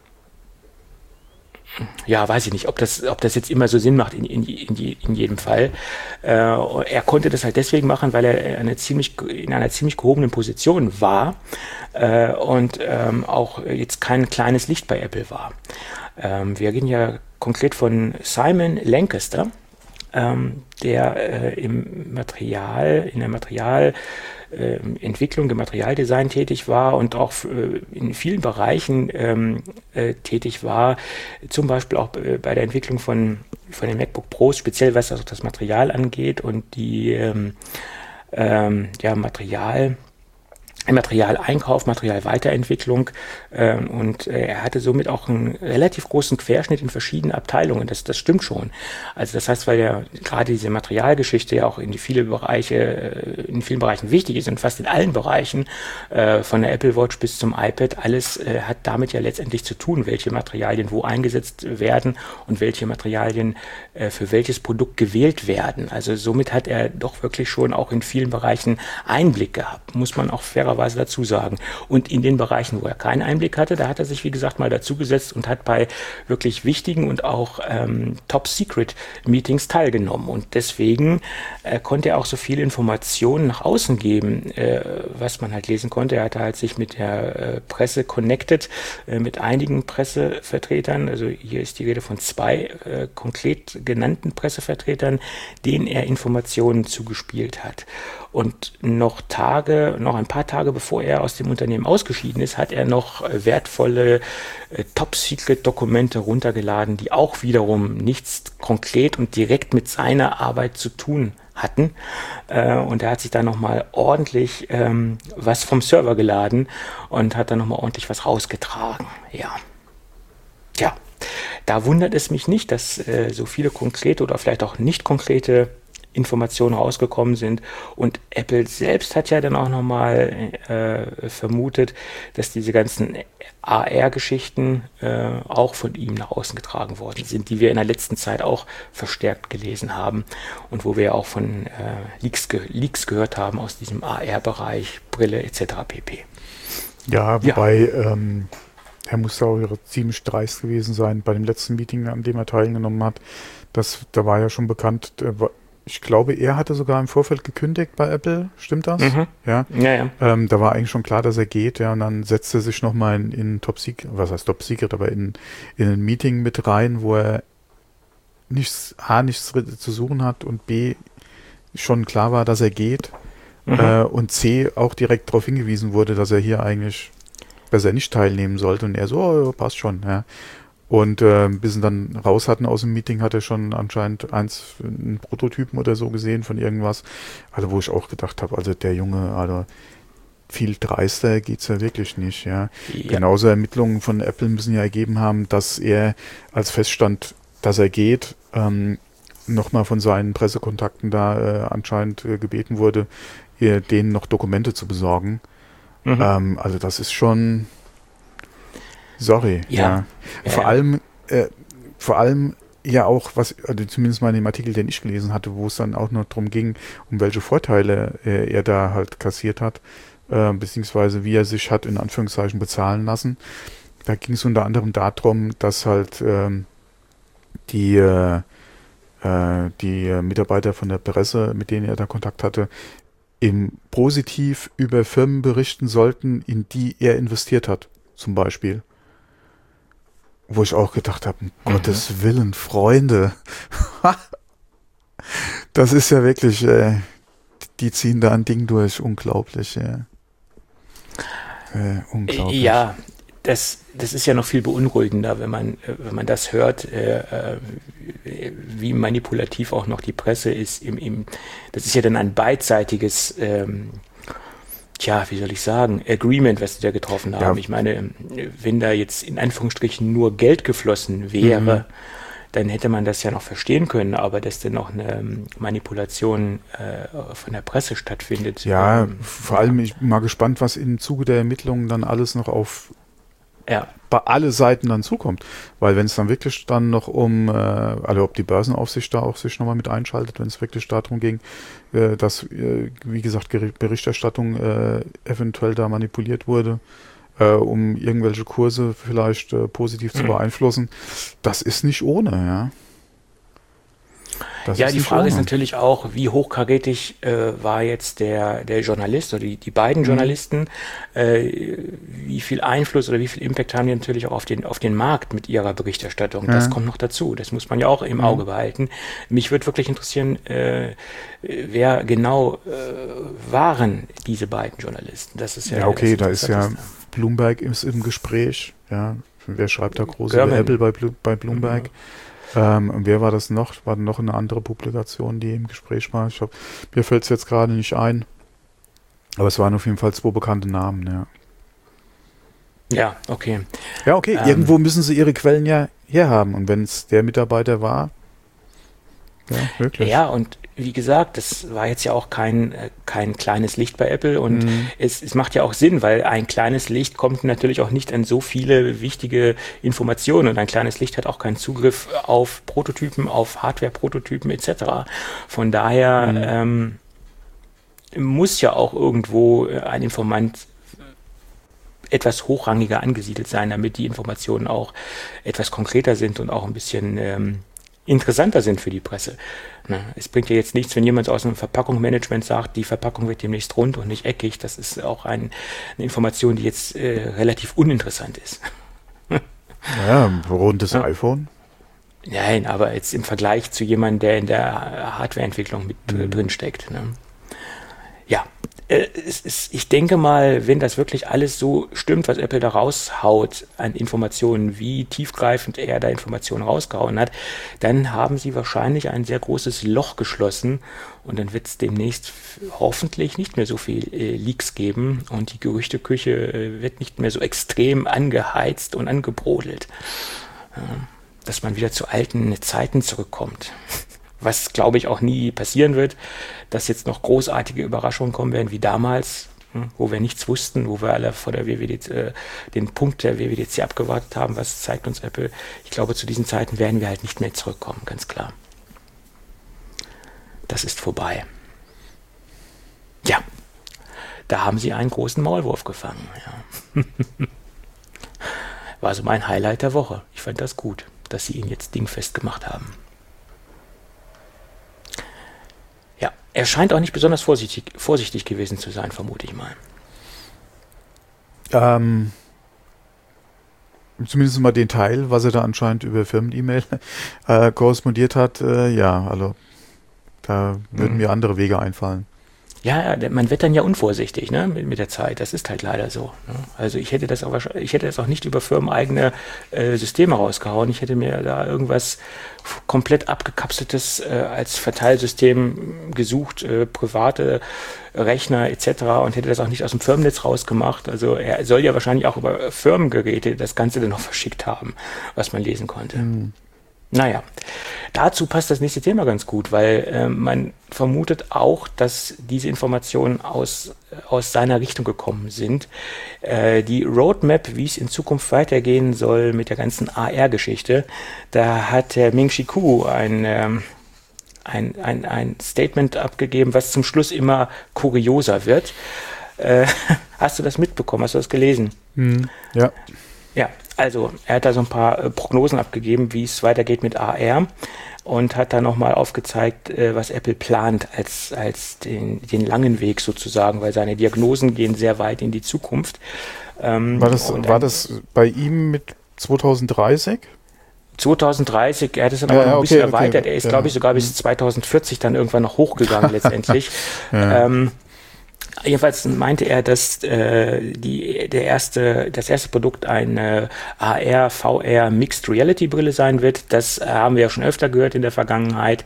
ja, weiß ich nicht, ob das, ob das jetzt immer so Sinn macht in, in, in, in jedem Fall. Äh, er konnte das halt deswegen machen, weil er eine ziemlich, in einer ziemlich gehobenen Position war äh, und ähm, auch jetzt kein kleines Licht bei Apple war. Ähm, wir gehen ja konkret von Simon Lancaster, ähm, der äh, im Material, in der Material äh, Entwicklung, im Materialdesign tätig war und auch äh, in vielen Bereichen ähm, äh, tätig war, zum Beispiel auch äh, bei der Entwicklung von, von den MacBook Pros, speziell was also das Material angeht und die ähm, ähm, ja, Material Materialeinkauf, Materialweiterentwicklung äh, und äh, er hatte somit auch einen relativ großen Querschnitt in verschiedenen Abteilungen. Das, das stimmt schon. Also das heißt, weil ja gerade diese Materialgeschichte ja auch in die viele Bereiche, äh, in vielen Bereichen wichtig ist und fast in allen Bereichen, äh, von der Apple Watch bis zum iPad, alles äh, hat damit ja letztendlich zu tun, welche Materialien wo eingesetzt werden und welche Materialien äh, für welches Produkt gewählt werden. Also somit hat er doch wirklich schon auch in vielen Bereichen Einblick gehabt, muss man auch fairer dazu sagen. Und in den Bereichen, wo er keinen Einblick hatte, da hat er sich, wie gesagt, mal dazugesetzt und hat bei wirklich wichtigen und auch ähm, Top-Secret-Meetings teilgenommen. Und deswegen äh, konnte er auch so viele Informationen nach außen geben, äh, was man halt lesen konnte. Er hatte halt sich mit der äh, Presse connected, äh, mit einigen Pressevertretern. Also hier ist die Rede von zwei äh, konkret genannten Pressevertretern, denen er Informationen zugespielt hat. Und noch Tage, noch ein paar Tage bevor er aus dem Unternehmen ausgeschieden ist, hat er noch wertvolle äh, Top-Secret-Dokumente runtergeladen, die auch wiederum nichts konkret und direkt mit seiner Arbeit zu tun hatten. Äh, und er hat sich da nochmal ordentlich ähm, was vom Server geladen und hat da nochmal ordentlich was rausgetragen. Ja. Tja, da wundert es mich nicht, dass äh, so viele konkrete oder vielleicht auch nicht konkrete Informationen rausgekommen sind. Und Apple selbst hat ja dann auch nochmal äh, vermutet, dass diese ganzen A R-Geschichten äh, auch von ihm nach außen getragen worden sind, die wir in der letzten Zeit auch verstärkt gelesen haben und wo wir auch von äh, Leaks, ge- Leaks gehört haben aus diesem A R-Bereich, Brille et cetera pp. Ja, wobei ja. Ähm, er muss auch ziemlich dreist gewesen sein bei dem letzten Meeting, an dem er teilgenommen hat. Das, da war ja schon bekannt, der war, ich glaube, er hatte sogar im Vorfeld gekündigt bei Apple, stimmt das? Mhm. Ja, ja, ja. Ähm, da war eigentlich schon klar, dass er geht, ja, und dann setzte er sich nochmal in, in Top Secret, was heißt Top Secret, aber in, in ein Meeting mit rein, wo er nichts, A, nichts zu suchen hat und B, schon klar war, dass er geht, mhm. äh, und C, auch direkt darauf hingewiesen wurde, dass er hier eigentlich besser nicht teilnehmen sollte, und er so, oh, passt schon, ja. Und äh, bis sie dann raus hatten aus dem Meeting, hat er schon anscheinend eins, einen Prototypen oder so gesehen von irgendwas. Also wo ich auch gedacht habe, also der Junge, also viel dreister geht's ja wirklich nicht, ja. ja. Genauso Ermittlungen von Apple müssen ja ergeben haben, dass er, als feststand, dass er geht, ähm, nochmal von seinen Pressekontakten da äh, anscheinend äh, gebeten wurde, ihr, denen noch Dokumente zu besorgen. Mhm. Ähm, also das ist schon... Sorry, ja. ja. Vor ja. allem, äh, vor allem ja auch, was, also zumindest mal in dem Artikel, den ich gelesen hatte, wo es dann auch noch darum ging, um welche Vorteile äh, er da halt kassiert hat, äh, beziehungsweise wie er sich hat in Anführungszeichen bezahlen lassen. Da ging es unter anderem darum, dass halt ähm, die, äh, die Mitarbeiter von der Presse, mit denen er da Kontakt hatte, im positiv über Firmen berichten sollten, in die er investiert hat, zum Beispiel. Wo ich auch gedacht habe, um mhm. Gottes Willen, Freunde. Das ist ja wirklich, äh, die ziehen da ein Ding durch, unglaublich. Ja. Äh, unglaublich. Ja, das, das ist ja noch viel beunruhigender, wenn man, wenn man das hört, äh, wie manipulativ auch noch die Presse ist. Im, im, das ist ja dann ein beidseitiges ähm, Tja, wie soll ich sagen, Agreement, was sie da getroffen haben. Ja. Ich meine, wenn da jetzt in Anführungsstrichen nur Geld geflossen wäre, mhm. dann hätte man das ja noch verstehen können, aber dass dann noch eine Manipulation äh, von der Presse stattfindet. Ja, ähm, vor allem, ich bin mal gespannt, was im Zuge der Ermittlungen dann alles noch auf ja. bei alle Seiten dann zukommt. Weil wenn es dann wirklich dann noch um, äh, also ob die Börsenaufsicht da auch sich nochmal mit einschaltet, wenn es wirklich darum ging, äh, dass, äh, wie gesagt, Berichterstattung äh, eventuell da manipuliert wurde, äh, um irgendwelche Kurse vielleicht äh, positiv mhm. zu beeinflussen, das ist nicht ohne, ja. Das ja, die Frage ohne. ist natürlich auch, wie hochkarätig äh, war jetzt der, der Journalist oder die, die beiden mhm. Journalisten, äh, wie viel Einfluss oder wie viel Impact haben die natürlich auch auf den, auf den Markt mit ihrer Berichterstattung. Ja. Das kommt noch dazu, das muss man ja auch im mhm. Auge behalten. Mich würde wirklich interessieren, äh, wer genau äh, waren diese beiden Journalisten. Das ist ja, ja okay, da ist ja Bloomberg ist im Gespräch, ja, wer schreibt da groß über Apple bei, bei Bloomberg? Mhm. Ähm, und wer war das noch? War noch eine andere Publikation, die im Gespräch war? Ich glaub, mir fällt es jetzt gerade nicht ein. Aber es waren auf jeden Fall zwei bekannte Namen, ja. Ja, okay. Ja, okay. Ähm, Irgendwo müssen sie ihre Quellen ja herhaben. Und wenn es der Mitarbeiter war, ja, wirklich. Ja, und wie gesagt, das war jetzt ja auch kein, kein kleines Licht bei Apple und mhm. es, es macht ja auch Sinn, weil ein kleines Licht kommt natürlich auch nicht an so viele wichtige Informationen und ein kleines Licht hat auch keinen Zugriff auf Prototypen, auf Hardware-Prototypen et cetera. Von daher mhm. ähm, muss ja auch irgendwo ein Informant etwas hochrangiger angesiedelt sein, damit die Informationen auch etwas konkreter sind und auch ein bisschen ähm, interessanter sind für die Presse. Na, es bringt ja jetzt nichts, wenn jemand aus einem Verpackungsmanagement sagt, die Verpackung wird demnächst rund und nicht eckig. Das ist auch ein, eine Information, die jetzt äh, relativ uninteressant ist. Ja, ein rundes ja. iPhone. Nein, aber jetzt im Vergleich zu jemandem, der in der Hardwareentwicklung mit mhm. drin steckt. Ne? Ja, äh, es ist, ich denke mal, wenn das wirklich alles so stimmt, was Apple da raushaut an Informationen, wie tiefgreifend er da Informationen rausgehauen hat, dann haben sie wahrscheinlich ein sehr großes Loch geschlossen und dann wird es demnächst hoffentlich nicht mehr so viel äh, Leaks geben und die Gerüchteküche äh, wird nicht mehr so extrem angeheizt und angebrodelt. dass man wieder zu alten Zeiten zurückkommt. Was, glaube ich, auch nie passieren wird, dass jetzt noch großartige Überraschungen kommen werden wie damals, wo wir nichts wussten, wo wir alle vor der W W D C, äh, den Punkt der W W D C abgewartet haben, was zeigt uns Apple. Ich glaube, zu diesen Zeiten werden wir halt nicht mehr zurückkommen, ganz klar. Das ist vorbei. Ja, da haben sie einen großen Maulwurf gefangen. Ja. War so mein Highlight der Woche. Ich fand das gut, dass sie ihn jetzt dingfest gemacht haben. Ja, er scheint auch nicht besonders vorsichtig, vorsichtig gewesen zu sein, vermute ich mal. Ähm, zumindest mal den Teil, was er da anscheinend über Firmen-E-Mail äh, korrespondiert hat, äh, ja, also da würden mhm. mir andere Wege einfallen. Ja, man wird dann ja unvorsichtig, ne, mit, mit der Zeit. Das ist halt leider so. Ne? Also ich hätte das auch ich hätte das auch nicht über firmeneigene äh, Systeme rausgehauen. Ich hätte mir da irgendwas komplett abgekapseltes äh, als Verteilsystem gesucht, äh, private Rechner et cetera und hätte das auch nicht aus dem Firmennetz rausgemacht. Also er soll ja wahrscheinlich auch über Firmengeräte das Ganze dann noch verschickt haben, was man lesen konnte. Mhm. Naja, dazu passt das nächste Thema ganz gut, weil äh, man vermutet auch, dass diese Informationen aus, aus seiner Richtung gekommen sind. Äh, die Roadmap, wie es in Zukunft weitergehen soll mit der ganzen A R-Geschichte, da hat der Ming-Chi Kuo ein, ähm, ein, ein, ein Statement abgegeben, was zum Schluss immer kurioser wird. Äh, hast du das mitbekommen? Hast du das gelesen? Hm, ja. Ja, also er hat da so ein paar äh, Prognosen abgegeben, wie es weitergeht mit A R und hat da nochmal aufgezeigt, äh, was Apple plant als, als den, den langen Weg sozusagen, weil seine Diagnosen gehen sehr weit in die Zukunft. Ähm, war das, war das bei ihm mit zwanzig dreißig? zwanzig dreißig, er hat es dann ja, auch noch ein okay, bisschen erweitert. Okay, er ist, ja. glaube ich, sogar bis zwanzig vierzig dann irgendwann noch hochgegangen letztendlich. Ja. Ähm, Jedenfalls meinte er, dass äh, die, der erste, das erste Produkt eine A R, V R Mixed Reality Brille sein wird. Das haben wir ja schon öfter gehört in der Vergangenheit.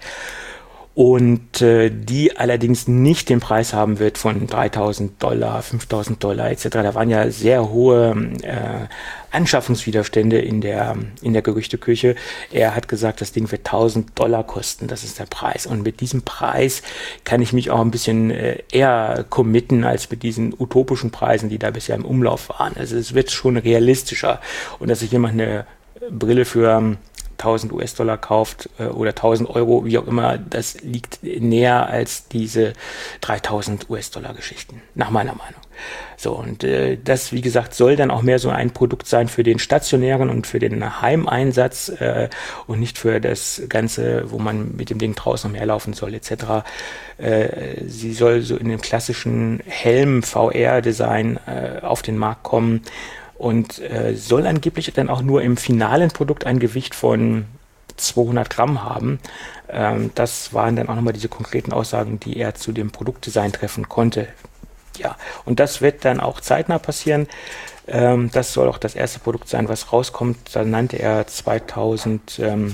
Und äh, die allerdings nicht den Preis haben wird von dreitausend Dollar, fünftausend Dollar et cetera. Da waren ja sehr hohe äh, Anschaffungswiderstände in der in der Gerüchteküche. Er hat gesagt, das Ding wird tausend Dollar kosten. Das ist der Preis. Und mit diesem Preis kann ich mich auch ein bisschen äh, eher committen als mit diesen utopischen Preisen, die da bisher im Umlauf waren. Also es wird schon realistischer. Und dass sich jemand eine Brille für tausend US-Dollar kauft äh, oder tausend Euro, wie auch immer, das liegt näher als diese dreitausend US-Dollar Geschichten, nach meiner Meinung. So, und äh, das, wie gesagt, soll dann auch mehr so ein Produkt sein für den stationären und für den Heimeinsatz äh, und nicht für das Ganze, wo man mit dem Ding draußen umherlaufen soll, et cetera. Äh, sie soll so in dem klassischen Helm-V R-Design äh, auf den Markt kommen und äh, soll angeblich dann auch nur im finalen Produkt ein Gewicht von zweihundert Gramm haben. Ähm, das waren dann auch nochmal diese konkreten Aussagen, die er zu dem Produktdesign treffen konnte. Ja, und das wird dann auch zeitnah passieren. Ähm, das soll auch das erste Produkt sein, was rauskommt. Da nannte er zweitausend, ähm,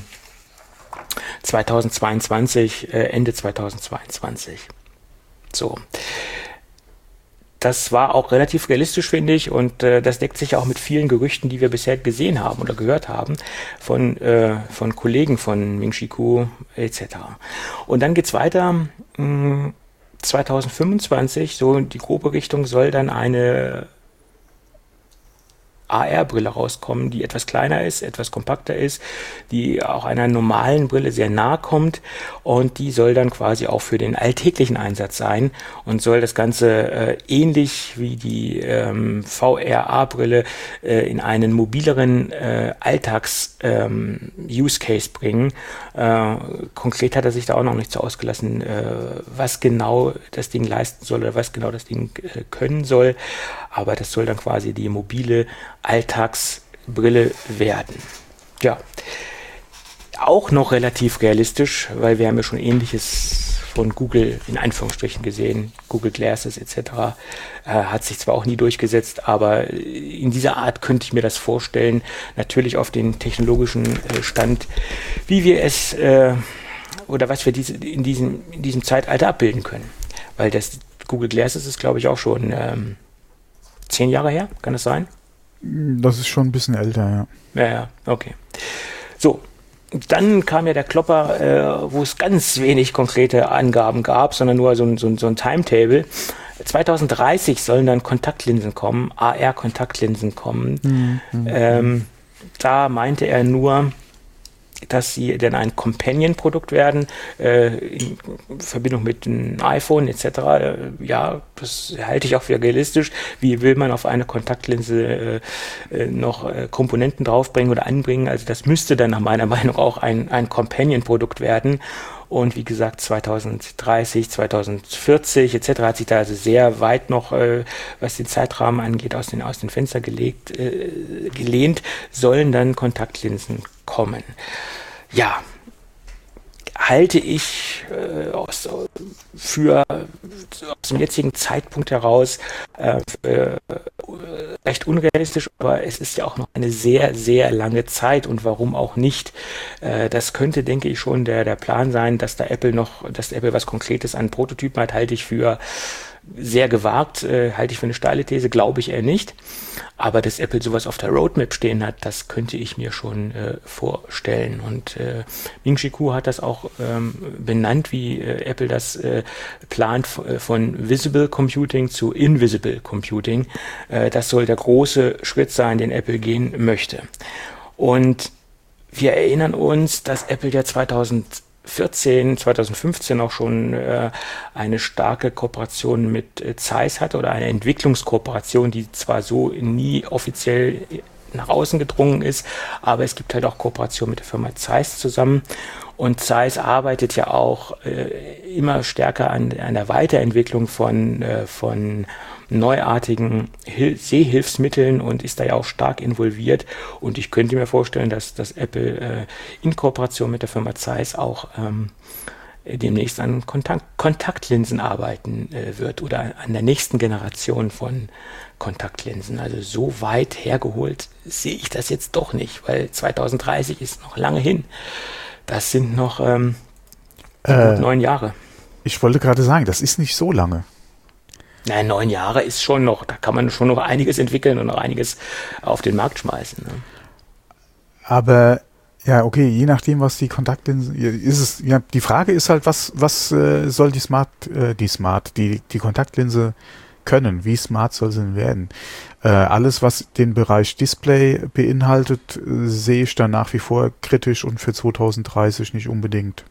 zweitausendzweiundzwanzig, äh, Ende zweitausendzweiundzwanzig. So. Das war auch relativ realistisch, finde ich, und äh, das deckt sich auch mit vielen Gerüchten, die wir bisher gesehen haben oder gehört haben von, äh, von Kollegen von Ming-Chi Kuo et cetera. Und dann geht's weiter. Mh, zweitausendfünfundzwanzig, so die grobe Richtung, soll dann eine A R-Brille rauskommen, die etwas kleiner ist, etwas kompakter ist, die auch einer normalen Brille sehr nahe kommt, und die soll dann quasi auch für den alltäglichen Einsatz sein und soll das Ganze äh, ähnlich wie die ähm, V R A-Brille äh, in einen mobileren äh, Alltags-Use-Case ähm, bringen. Äh, konkret hat er sich da auch noch nicht so ausgelassen, äh, was genau das Ding leisten soll oder was genau das Ding äh, können soll, aber das soll dann quasi die mobile Alltagsbrille werden. Ja, auch noch relativ realistisch, weil wir haben ja schon Ähnliches von Google in Anführungsstrichen gesehen, Google Glasses et cetera. Äh, hat sich zwar auch nie durchgesetzt, aber in dieser Art könnte ich mir das vorstellen, natürlich auf den technologischen äh, Stand, wie wir es äh, oder was wir diese, in, diesem, in diesem Zeitalter abbilden können. Weil das Google Glasses ist, glaube ich, auch schon ähm, zehn Jahre her, kann das sein? Das ist schon ein bisschen älter, ja. Ja, ja, okay. So, dann kam ja der Klopper, äh, wo es ganz wenig konkrete Angaben gab, sondern nur so ein, so ein, so ein Timetable. zwanzig dreißig sollen dann Kontaktlinsen kommen, A R-Kontaktlinsen kommen. Mhm. Ähm, da meinte er nur, dass sie dann ein Companion-Produkt werden, äh, in Verbindung mit einem iPhone et cetera. Äh, ja, das halte ich auch für realistisch. Wie will man auf eine Kontaktlinse äh, noch äh, Komponenten draufbringen oder anbringen? Also das müsste dann nach meiner Meinung auch ein, ein Companion-Produkt werden. Und wie gesagt, zwanzig dreißig, zwanzig vierzig et cetera hat sich da also sehr weit noch, äh, was den Zeitrahmen angeht, aus den, aus den Fenstern gelegt, äh, gelehnt, sollen dann Kontaktlinsen kommen. Ja, halte ich äh, aus, für aus dem jetzigen Zeitpunkt heraus äh, äh, recht unrealistisch, aber es ist ja auch noch eine sehr, sehr lange Zeit und warum auch nicht. Äh, das könnte, denke ich, schon der, der Plan sein, dass da Apple noch, dass Apple was Konkretes an Prototypen hat, halte ich für sehr gewagt, äh, halte ich für eine steile These, glaube ich eher nicht. Aber dass Apple sowas auf der Roadmap stehen hat, das könnte ich mir schon äh, vorstellen. Und äh, Ming-Chi Kuo hat das auch ähm, benannt, wie äh, Apple das äh, plant f- von Visible Computing zu Invisible Computing. Äh, das soll der große Schritt sein, den Apple gehen möchte. Und wir erinnern uns, dass Apple ja zwanzig vierzehn, zwanzig fünfzehn auch schon äh, eine starke Kooperation mit äh, Zeiss hatte oder eine Entwicklungskooperation, die zwar so nie offiziell nach außen gedrungen ist, aber es gibt halt auch Kooperation mit der Firma Zeiss zusammen und Zeiss arbeitet ja auch äh, immer stärker an, an der Weiterentwicklung von, äh, von neuartigen Hil- Sehhilfsmitteln und ist da ja auch stark involviert und ich könnte mir vorstellen, dass, dass Apple äh, in Kooperation mit der Firma Zeiss auch ähm, demnächst an Kontakt- Kontaktlinsen arbeiten äh, wird oder an der nächsten Generation von Kontaktlinsen. Also so weit hergeholt sehe ich das jetzt doch nicht, weil zwanzig dreißig ist noch lange hin. Das sind noch ähm, Äh, gut neun Jahre. Ich wollte gerade sagen, das ist nicht so lange. Nein, neun Jahre ist schon noch, da kann man schon noch einiges entwickeln und noch einiges auf den Markt schmeißen. Ne? Aber ja, okay, je nachdem, was die Kontaktlinsen ist es, ja, die Frage ist halt, was, was äh, soll die Smart, äh, die Smart, die, die Kontaktlinse können? Wie smart soll sie denn werden? Äh, alles, was den Bereich Display beinhaltet, äh, sehe ich dann nach wie vor kritisch und für zwanzig dreißig nicht unbedingt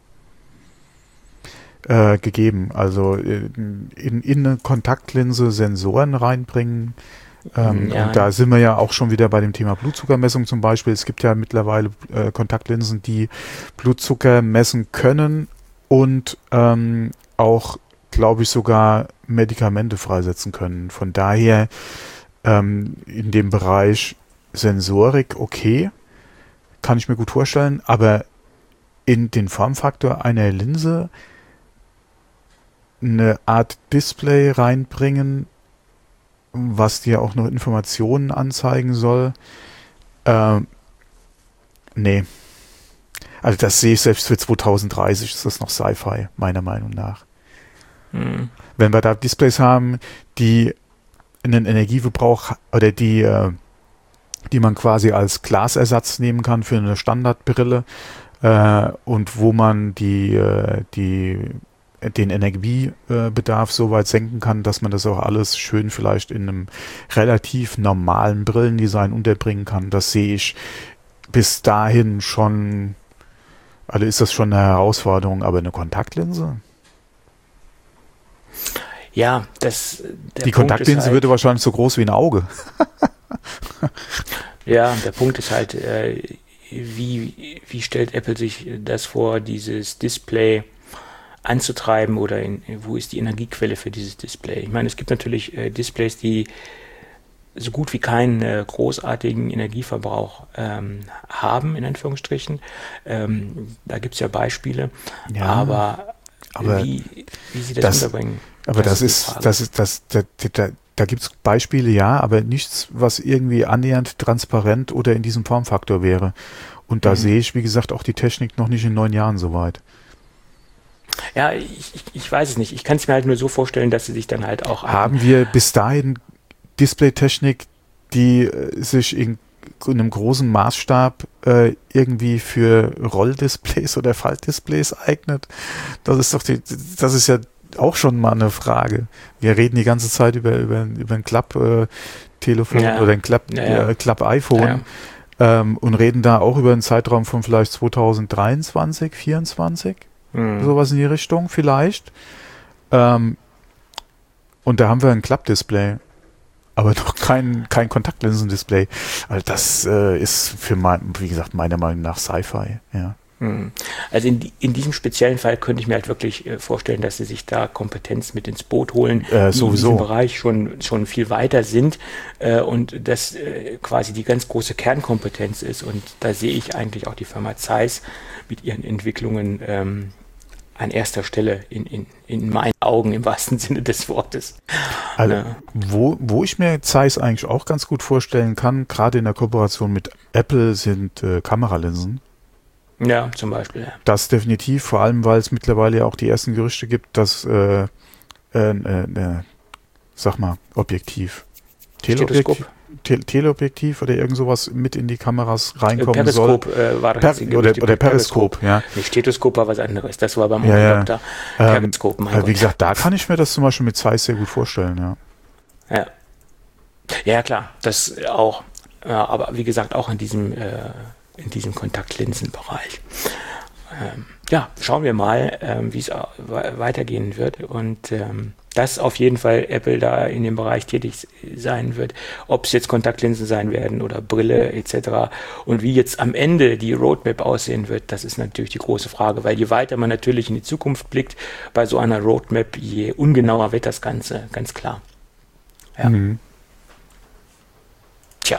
äh, gegeben. Also äh, in, in eine Kontaktlinse Sensoren reinbringen. Ähm, Ja, und da sind wir ja auch schon wieder bei dem Thema Blutzuckermessung zum Beispiel. Es gibt ja mittlerweile äh, Kontaktlinsen, die Blutzucker messen können und ähm, auch, glaube ich, sogar Medikamente freisetzen können. Von daher ähm, in dem Bereich Sensorik okay, kann ich mir gut vorstellen, aber in den Formfaktor einer Linse eine Art Display reinbringen, was dir auch noch Informationen anzeigen soll. Ähm, nee. Also das sehe ich selbst für zwanzig dreißig, ist das noch Sci-Fi, meiner Meinung nach. Hm. Wenn wir da Displays haben, die einen Energieverbrauch oder die, äh, die man quasi als Glasersatz nehmen kann für eine Standardbrille äh, und wo man die, äh, die den Energiebedarf so weit senken kann, dass man das auch alles schön vielleicht in einem relativ normalen Brillendesign unterbringen kann. Das sehe ich bis dahin schon, also ist das schon eine Herausforderung, aber eine Kontaktlinse? Ja, das der Die Punkt Kontaktlinse ist halt, würde wahrscheinlich so groß wie ein Auge. Ja, der Punkt ist halt, äh, wie, wie stellt Apple sich das vor, dieses Display anzutreiben oder in, wo ist die Energiequelle für dieses Display? Ich meine, es gibt natürlich äh, Displays, die so gut wie keinen äh, großartigen Energieverbrauch ähm, haben, in Anführungsstrichen. Ähm, da gibt es ja Beispiele, Ja, aber, aber wie, wie sie das, das- unterbringen. Aber das, die ist, Frage. das ist, das, da, da, da gibt es Beispiele, ja, aber nichts, was irgendwie annähernd transparent oder in diesem Formfaktor wäre. Und da Mhm. sehe ich, wie gesagt, auch die Technik noch nicht in neun Jahren soweit. Ja, ich, ich, ich weiß es nicht. Ich kann es mir halt nur so vorstellen, dass sie sich dann halt auch Haben wir bis dahin Displaytechnik, die äh, sich in, in einem großen Maßstab äh, irgendwie für Rolldisplays oder Faltdisplays eignet. Das ist doch die, das ist ja auch schon mal eine Frage. Wir reden die ganze Zeit über, über, über ein Klapp-Telefon äh, ja. oder ein Klapp-iPhone ja, ja. ja. ähm, und reden da auch über einen Zeitraum von vielleicht zwanzig dreiundzwanzig, vierundzwanzig, mhm. sowas in die Richtung vielleicht. Ähm, und da haben wir ein Klappdisplay, aber noch kein, kein Kontaktlinsendisplay. Also das äh, ist für mein, wie gesagt, meiner Meinung nach Sci-Fi, ja. Also in, in diesem speziellen Fall könnte ich mir halt wirklich äh, vorstellen, dass sie sich da Kompetenz mit ins Boot holen, äh, die sowieso. in diesem Bereich schon, schon viel weiter sind äh, und das äh, quasi die ganz große Kernkompetenz ist. Und da sehe ich eigentlich auch die Firma Zeiss mit ihren Entwicklungen ähm, an erster Stelle in, in, in meinen Augen im wahrsten Sinne des Wortes. Also, ja. wo, wo ich mir Zeiss eigentlich auch ganz gut vorstellen kann, gerade in der Kooperation mit Apple, sind äh, Kameralinsen. Ja, zum Beispiel. Ja. Das definitiv, vor allem, weil es mittlerweile ja auch die ersten Gerüchte gibt, dass, äh, äh, äh, sag mal, Objektiv, Teleobjektiv, Te Teleobjektiv oder irgend sowas mit in die Kameras reinkommen Periskop, soll. Äh, war per oder, oder Periskop, Periskop, ja. Nicht Stethoskop war was anderes, das war beim ja, ja. Doktor. Periskop, mein ähm, Gott. Wie gesagt, da kann ich mir das zum Beispiel mit Zeiss sehr gut vorstellen, ja. Ja, ja klar, das auch, ja, aber wie gesagt, auch in diesem äh, in diesem Kontaktlinsenbereich. Ähm, ja, schauen wir mal, ähm, wie es weitergehen wird und ähm, dass auf jeden Fall Apple da in dem Bereich tätig sein wird, ob es jetzt Kontaktlinsen sein werden oder Brille et cetera. Und wie jetzt am Ende die Roadmap aussehen wird, das ist natürlich die große Frage, weil je weiter man natürlich in die Zukunft blickt bei so einer Roadmap, je ungenauer wird das Ganze, ganz klar. Ja. Mhm. Tja.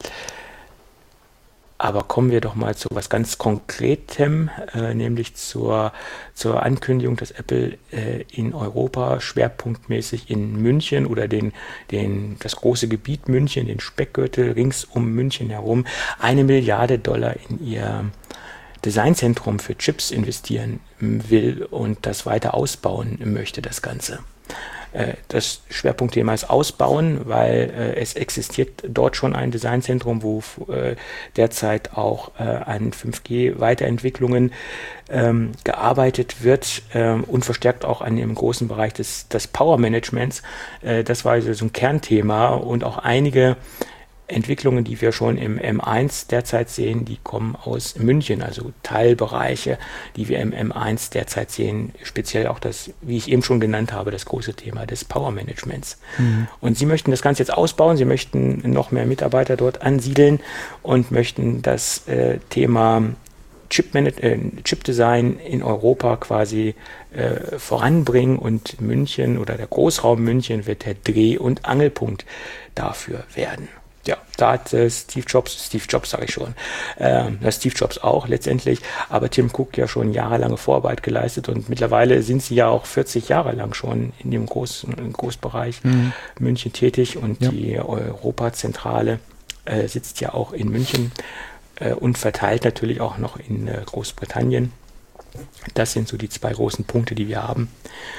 Aber kommen wir doch mal zu was ganz Konkretem, äh, nämlich zur, zur Ankündigung, dass Apple äh, in Europa schwerpunktmäßig in München oder den, den, das große Gebiet München, den Speckgürtel rings um München herum, eine Milliarde Dollar in ihr Designzentrum für Chips investieren will und das weiter ausbauen möchte, das Ganze. Das Schwerpunktthema ist Ausbauen, weil äh, es existiert dort schon ein Designzentrum, wo äh, derzeit auch äh, an fünf G Weiterentwicklungen ähm, gearbeitet wird ähm, und verstärkt auch an dem großen Bereich des, des Power Managements. Äh, das war also so ein Kernthema und auch einige Entwicklungen, die wir schon im M eins derzeit sehen, die kommen aus München, also Teilbereiche, die wir im M eins derzeit sehen, speziell auch das, wie ich eben schon genannt habe, das große Thema des Power Managements. Mhm. Und sie möchten das Ganze jetzt ausbauen, sie möchten noch mehr Mitarbeiter dort ansiedeln und möchten das äh, Thema Chip äh, Chip-Design in Europa quasi äh, voranbringen und München oder der Großraum München wird der Dreh- und Angelpunkt dafür werden. Ja, da hat äh, Steve Jobs, Steve Jobs sage ich schon, äh, Steve Jobs auch letztendlich, aber Tim Cook ja schon jahrelange Vorarbeit geleistet und mittlerweile sind sie ja auch vierzig Jahre lang schon in dem großen Großbereich mhm. München tätig und ja. die Europazentrale äh, sitzt ja auch in München äh, und verteilt natürlich auch noch in äh, Großbritannien. Das sind so die zwei großen Punkte, die wir haben.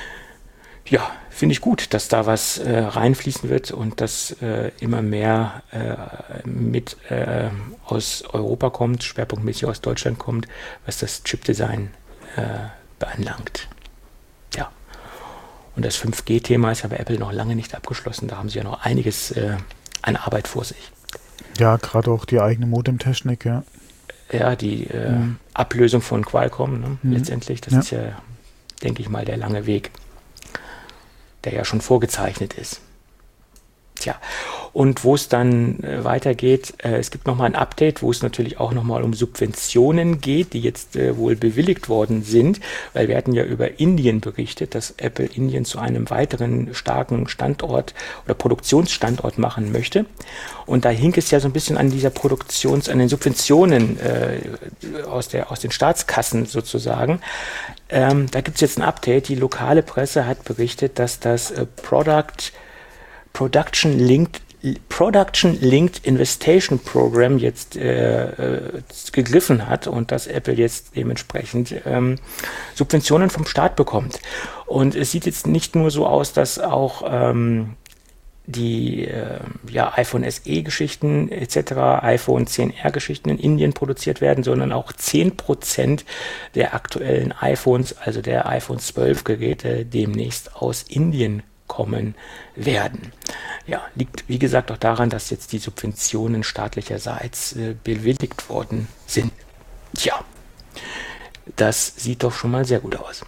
Ja, finde ich gut, dass da was äh, reinfließen wird und dass äh, immer mehr äh, mit äh, aus Europa kommt, schwerpunktmäßig aus Deutschland kommt, was das Chip-Design äh, beanlangt. Ja, und das fünf G Thema ist ja bei Apple noch lange nicht abgeschlossen, da haben sie ja noch einiges äh, an Arbeit vor sich. Ja, gerade auch die eigene Modemtechnik, ja. Ja, die äh, mhm. Ablösung von Qualcomm, ne, mhm. letztendlich, das ja. ist ja, denke ich mal, der lange Weg, der ja schon vorgezeichnet ist. Tja, und wo es dann äh, weitergeht, äh, es gibt nochmal ein Update, wo es natürlich auch nochmal um Subventionen geht, die jetzt äh, wohl bewilligt worden sind, weil wir hatten ja über Indien berichtet, dass Apple Indien zu einem weiteren starken Standort oder Produktionsstandort machen möchte. Und da hing es ja so ein bisschen an dieser Produktions-, an den Subventionen äh, aus, der, aus den Staatskassen sozusagen. Ähm, da gibt es jetzt ein Update. Die lokale Presse hat berichtet, dass das äh, Product Production Linked Production Linked Investation Program jetzt äh, äh, gegriffen hat und dass Apple jetzt dementsprechend ähm, Subventionen vom Staat bekommt. Und es sieht jetzt nicht nur so aus, dass auch ähm, die äh, ja, iPhone S E-Geschichten et cetera, iPhone zehn R-Geschichten in Indien produziert werden, sondern auch zehn Prozent der aktuellen iPhones, also der iPhone zwölf Geräte, demnächst aus Indien kommen werden. Ja, liegt wie gesagt auch daran, dass jetzt die Subventionen staatlicherseits äh, bewilligt worden sind. Tja, das sieht doch schon mal sehr gut aus.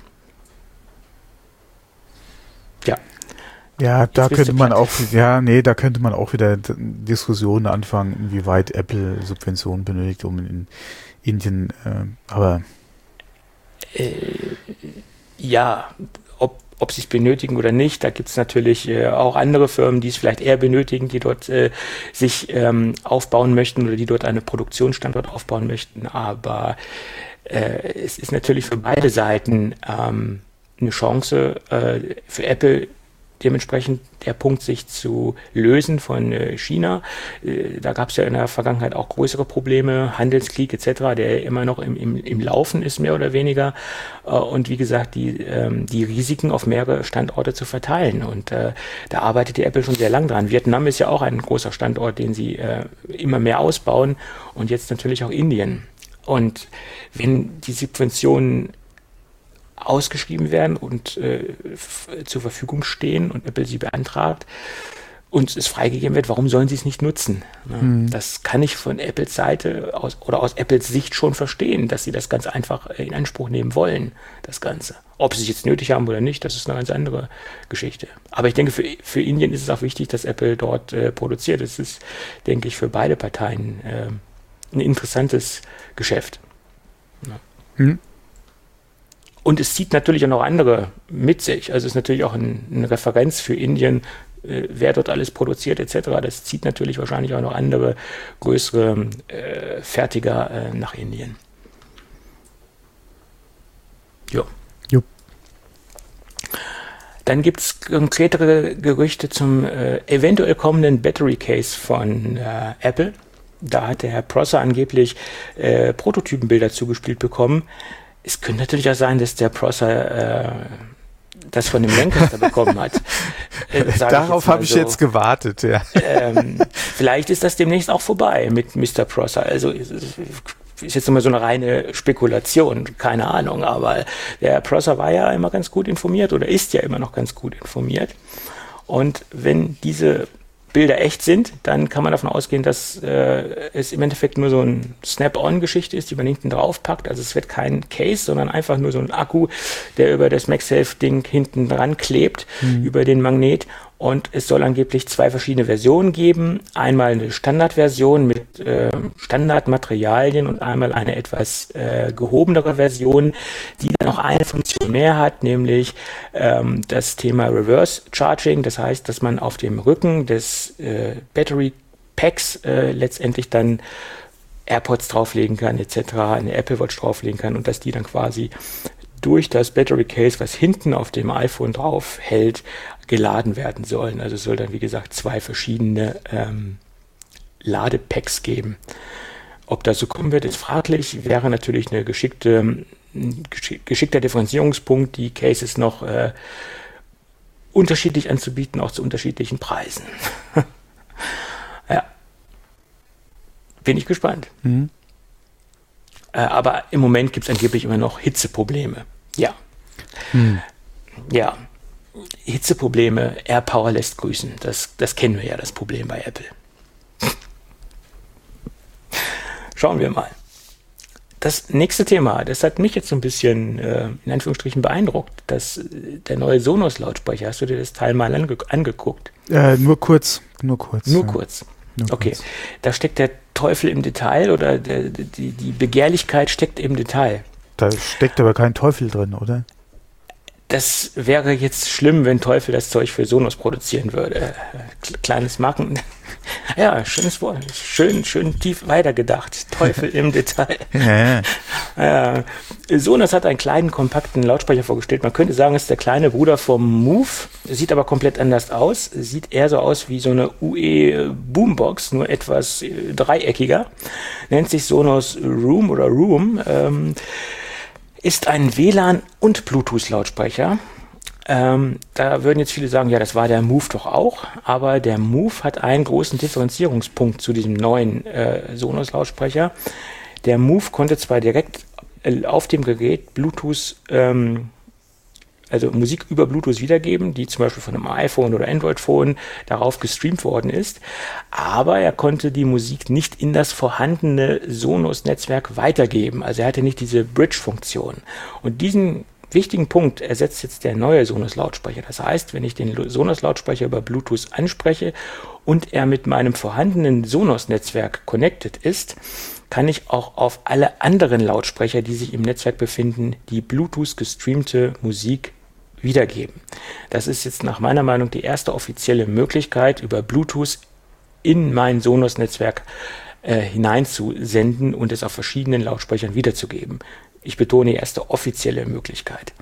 Ja. Ja, da könnte man auch, ja, nee, da könnte man auch wieder Diskussionen anfangen, inwieweit Apple Subventionen benötigt, um in Indien, äh, aber äh, ja, ob, ob sie es benötigen oder nicht, da gibt es natürlich äh, auch andere Firmen, die es vielleicht eher benötigen, die dort äh, sich ähm, aufbauen möchten oder die dort einen Produktionsstandort aufbauen möchten, aber äh, es ist natürlich für beide Seiten ähm, eine Chance, äh, für Apple dementsprechend der Punkt, sich zu lösen von äh, China. Äh, da gab es ja in der Vergangenheit auch größere Probleme, Handelskrieg et cetera, der immer noch im, im, im Laufen ist, mehr oder weniger. Äh, und wie gesagt, die, ähm, die Risiken auf mehrere Standorte zu verteilen. Und äh, da arbeitet die Apple schon sehr lang dran. Vietnam ist ja auch ein großer Standort, den sie äh, immer mehr ausbauen. Und jetzt natürlich auch Indien. Und wenn die Subventionen ausgeschrieben werden und äh, f- zur Verfügung stehen und Apple sie beantragt und es freigegeben wird, warum sollen sie es nicht nutzen? Ne? Mhm. Das kann ich von Apples Seite aus oder aus Apples Sicht schon verstehen, dass sie das ganz einfach in Anspruch nehmen wollen, das Ganze. Ob sie es jetzt nötig haben oder nicht, das ist eine ganz andere Geschichte. Aber ich denke, für, für Indien ist es auch wichtig, dass Apple dort äh, produziert. Das ist, denke ich, für beide Parteien äh, ein interessantes Geschäft. Ja. Mhm. Und es zieht natürlich auch noch andere mit sich. Also es ist natürlich auch ein, eine Referenz für Indien, äh, wer dort alles produziert et cetera. Das zieht natürlich wahrscheinlich auch noch andere größere äh, Fertiger äh, nach Indien. Jo. Jo. Dann gibt es konkretere Gerüchte zum äh, eventuell kommenden Battery Case von äh, Apple. Da hat der Herr Prosser angeblich äh, Prototypenbilder zugespielt bekommen. Es könnte natürlich auch sein, dass der Prosser äh, das von dem Lancaster bekommen hat. Äh, Darauf habe ich so. jetzt gewartet, ja. Ähm, vielleicht ist das demnächst auch vorbei mit Mister Prosser. Also ist, ist jetzt immer so eine reine Spekulation, keine Ahnung. Aber der Prosser war ja immer ganz gut informiert oder ist ja immer noch ganz gut informiert. Und wenn diese Bilder echt sind, dann kann man davon ausgehen, dass äh, es im Endeffekt nur so ein Snap-on-Geschichte ist, die man hinten drauf packt. Also es wird kein Case, sondern einfach nur so ein Akku, der über das MagSafe-Ding hinten dran klebt, mhm. über den Magnet. Und es soll angeblich zwei verschiedene Versionen geben. Einmal eine Standardversion mit äh, Standardmaterialien und einmal eine etwas äh, gehobenere Version, die dann noch eine Funktion mehr hat, nämlich ähm, das Thema Reverse Charging. Das heißt, dass man auf dem Rücken des äh, Battery Packs äh, letztendlich dann AirPods drauflegen kann et cetera, eine Apple Watch drauflegen kann und dass die dann quasi durch das Battery Case, was hinten auf dem iPhone drauf hält, geladen werden sollen. Also es soll dann, wie gesagt, zwei verschiedene ähm, Ladepacks geben. Ob das so kommen wird, ist fraglich. Wäre natürlich eine geschickte, ein geschickter Differenzierungspunkt, die Cases noch äh, unterschiedlich anzubieten, auch zu unterschiedlichen Preisen. Ja. Bin ich gespannt. Mhm. Äh, aber im Moment gibt es angeblich immer noch Hitzeprobleme. Ja. Hm. Ja. Hitzeprobleme, AirPower lässt grüßen. Das, das kennen wir ja, das Problem bei Apple. Schauen wir mal. Das nächste Thema, das hat mich jetzt so ein bisschen, äh, in Anführungsstrichen, beeindruckt. Das, der neue Sonos-Lautsprecher, hast du dir das Teil mal ange- angeguckt? Äh, nur kurz, nur kurz. Nur ja. kurz. Nur okay, kurz. Da steckt der Teufel im Detail oder der, die, die Begehrlichkeit steckt im Detail. Da steckt aber kein Teufel drin, oder? Das wäre jetzt schlimm, wenn Teufel das Zeug für Sonos produzieren würde. Kleines Marken. Ja, schönes Wort. Schön, schön tief weitergedacht. Teufel im Detail. Ja. Ja. Sonos hat einen kleinen, kompakten Lautsprecher vorgestellt. Man könnte sagen, es ist der kleine Bruder vom Move. Sieht aber komplett anders aus. Sieht eher so aus wie so eine U E Boombox, nur etwas dreieckiger. Nennt sich Sonos Room oder Room. Ähm, Ist ein W L A N- und Bluetooth-Lautsprecher. Ähm, da würden jetzt viele sagen, ja, das war der Move doch auch, aber der Move hat einen großen Differenzierungspunkt zu diesem neuen äh, Sonos-Lautsprecher. Der Move konnte zwar direkt äh, auf dem Gerät Bluetooth, ähm, also Musik über Bluetooth wiedergeben, die zum Beispiel von einem iPhone oder Android-Phone darauf gestreamt worden ist, aber er konnte die Musik nicht in das vorhandene Sonos-Netzwerk weitergeben. Also er hatte nicht diese Bridge-Funktion. Und diesen wichtigen Punkt ersetzt jetzt der neue Sonos-Lautsprecher. Das heißt, wenn ich den Sonos-Lautsprecher über Bluetooth anspreche und er mit meinem vorhandenen Sonos-Netzwerk connected ist, kann ich auch auf alle anderen Lautsprecher, die sich im Netzwerk befinden, die Bluetooth gestreamte Musik wiedergeben. Das ist jetzt nach meiner Meinung die erste offizielle Möglichkeit, über Bluetooth in mein Sonos-Netzwerk äh, hineinzusenden und es auf verschiedenen Lautsprechern wiederzugeben. Ich betone, die erste offizielle Möglichkeit.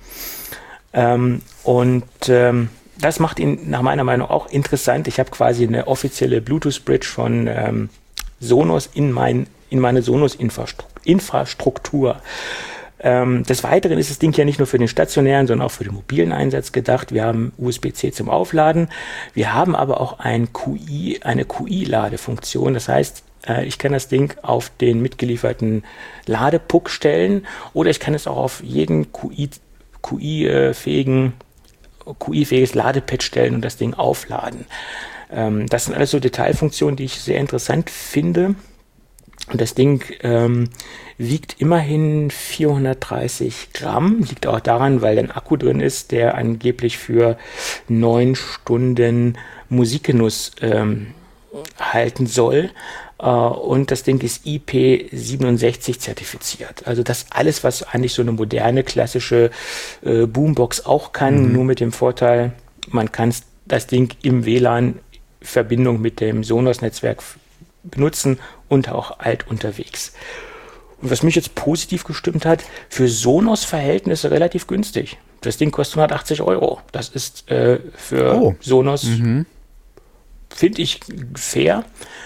Ähm, und ähm, das macht ihn nach meiner Meinung auch interessant. Ich habe quasi eine offizielle Bluetooth-Bridge von ähm, Sonos in, mein, in meine Sonos-Infrastruktur. Ähm, des Weiteren ist das Ding ja nicht nur für den stationären, sondern auch für den mobilen Einsatz gedacht. Wir haben U S B C zum Aufladen. Wir haben aber auch ein Q I, eine Q I-Ladefunktion. Das heißt, ich kann das Ding auf den mitgelieferten Ladepuck stellen oder ich kann es auch auf jeden Q I, Q I-fähigen, Q I-fähiges Ladepad stellen und das Ding aufladen. Das sind alles so Detailfunktionen, die ich sehr interessant finde. Und das Ding ähm, wiegt immerhin vierhundertdreißig Gramm. Liegt auch daran, weil ein Akku drin ist, der angeblich für neun Stunden Musikgenuss ähm, halten soll. Und das Ding ist I P siebenundsechzig zertifiziert. Also das alles, was eigentlich so eine moderne, klassische äh, Boombox auch kann, mhm. nur mit dem Vorteil, man kann das Ding im W L A N Verbindung mit dem Sonos-Netzwerk benutzen und auch alt unterwegs. Und was mich jetzt positiv gestimmt hat, für Sonos-Verhältnisse relativ günstig. Das Ding kostet hundertachtzig Euro. Das ist äh, für oh. Sonos, mhm. finde ich, fair.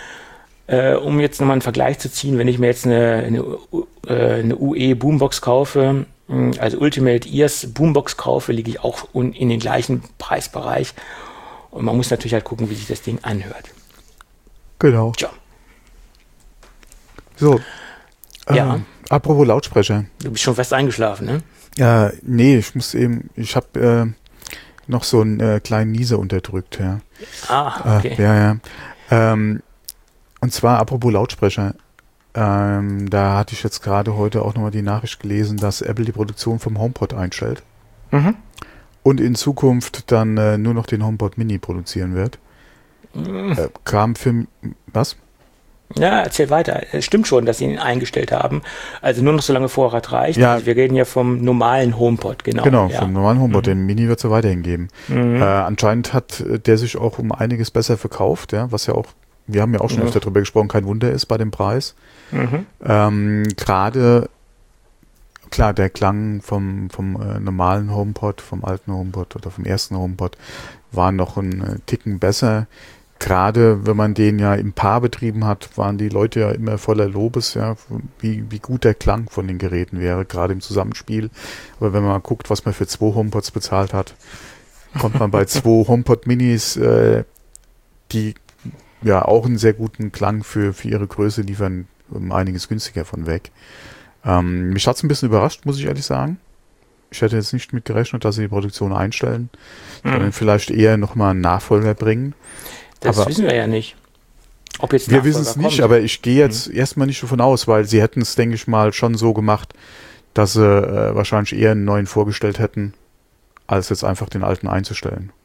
Äh, um jetzt nochmal einen Vergleich zu ziehen, wenn ich mir jetzt eine, eine, äh, eine U E Boombox kaufe, also Ultimate Ears Boombox kaufe, liege ich auch in den gleichen Preisbereich. Und man muss natürlich halt gucken, wie sich das Ding anhört. Genau. Tja. So. Ja. Äh, apropos Lautsprecher. Du bist schon fast eingeschlafen, ne? Ja, äh, nee, ich muss eben, ich habe äh, noch so einen äh, kleinen Nieser unterdrückt, ja. Ah, okay. Äh, ja, ja. Ähm, Und zwar, apropos Lautsprecher, ähm, da hatte ich jetzt gerade heute auch nochmal die Nachricht gelesen, dass Apple die Produktion vom HomePod einstellt mhm. und in Zukunft dann äh, nur noch den HomePod Mini produzieren wird. Mhm. Äh, kam für, was? Ja, erzähl weiter. Es stimmt schon, dass sie ihn eingestellt haben. Also nur noch so lange Vorrat reicht. Ja. Also wir reden ja vom normalen HomePod, genau. Genau, ja. vom normalen HomePod. Mhm. Den Mini wird es ja weiterhin geben. Mhm. Äh, anscheinend hat der sich auch um einiges besser verkauft, ja, was ja auch, wir haben ja auch schon mhm. öfter darüber gesprochen, kein Wunder ist bei dem Preis. Mhm. Ähm, gerade, klar, der Klang vom, vom äh, normalen HomePod, vom alten HomePod oder vom ersten HomePod war noch ein äh, Ticken besser. Gerade wenn man den ja im Paar betrieben hat, waren die Leute ja immer voller Lobes, ja, wie, wie gut der Klang von den Geräten wäre, gerade im Zusammenspiel. Aber wenn man mal guckt, was man für zwei HomePods bezahlt hat, kommt man bei zwei HomePod Minis, äh, die ja auch einen sehr guten Klang für, für ihre Größe liefern, um einiges günstiger von weg. Ähm, mich hat es ein bisschen überrascht, muss ich ehrlich sagen. Ich hätte jetzt nicht mit gerechnet, dass sie die Produktion einstellen, mhm. sondern vielleicht eher nochmal einen Nachfolger bringen. Das aber wissen wir ja nicht. Ob jetzt wir wissen es nicht, aber ich gehe jetzt mhm. erstmal nicht davon aus, weil sie hätten es, denke ich mal, schon so gemacht, dass sie äh, wahrscheinlich eher einen neuen vorgestellt hätten, als jetzt einfach den alten einzustellen.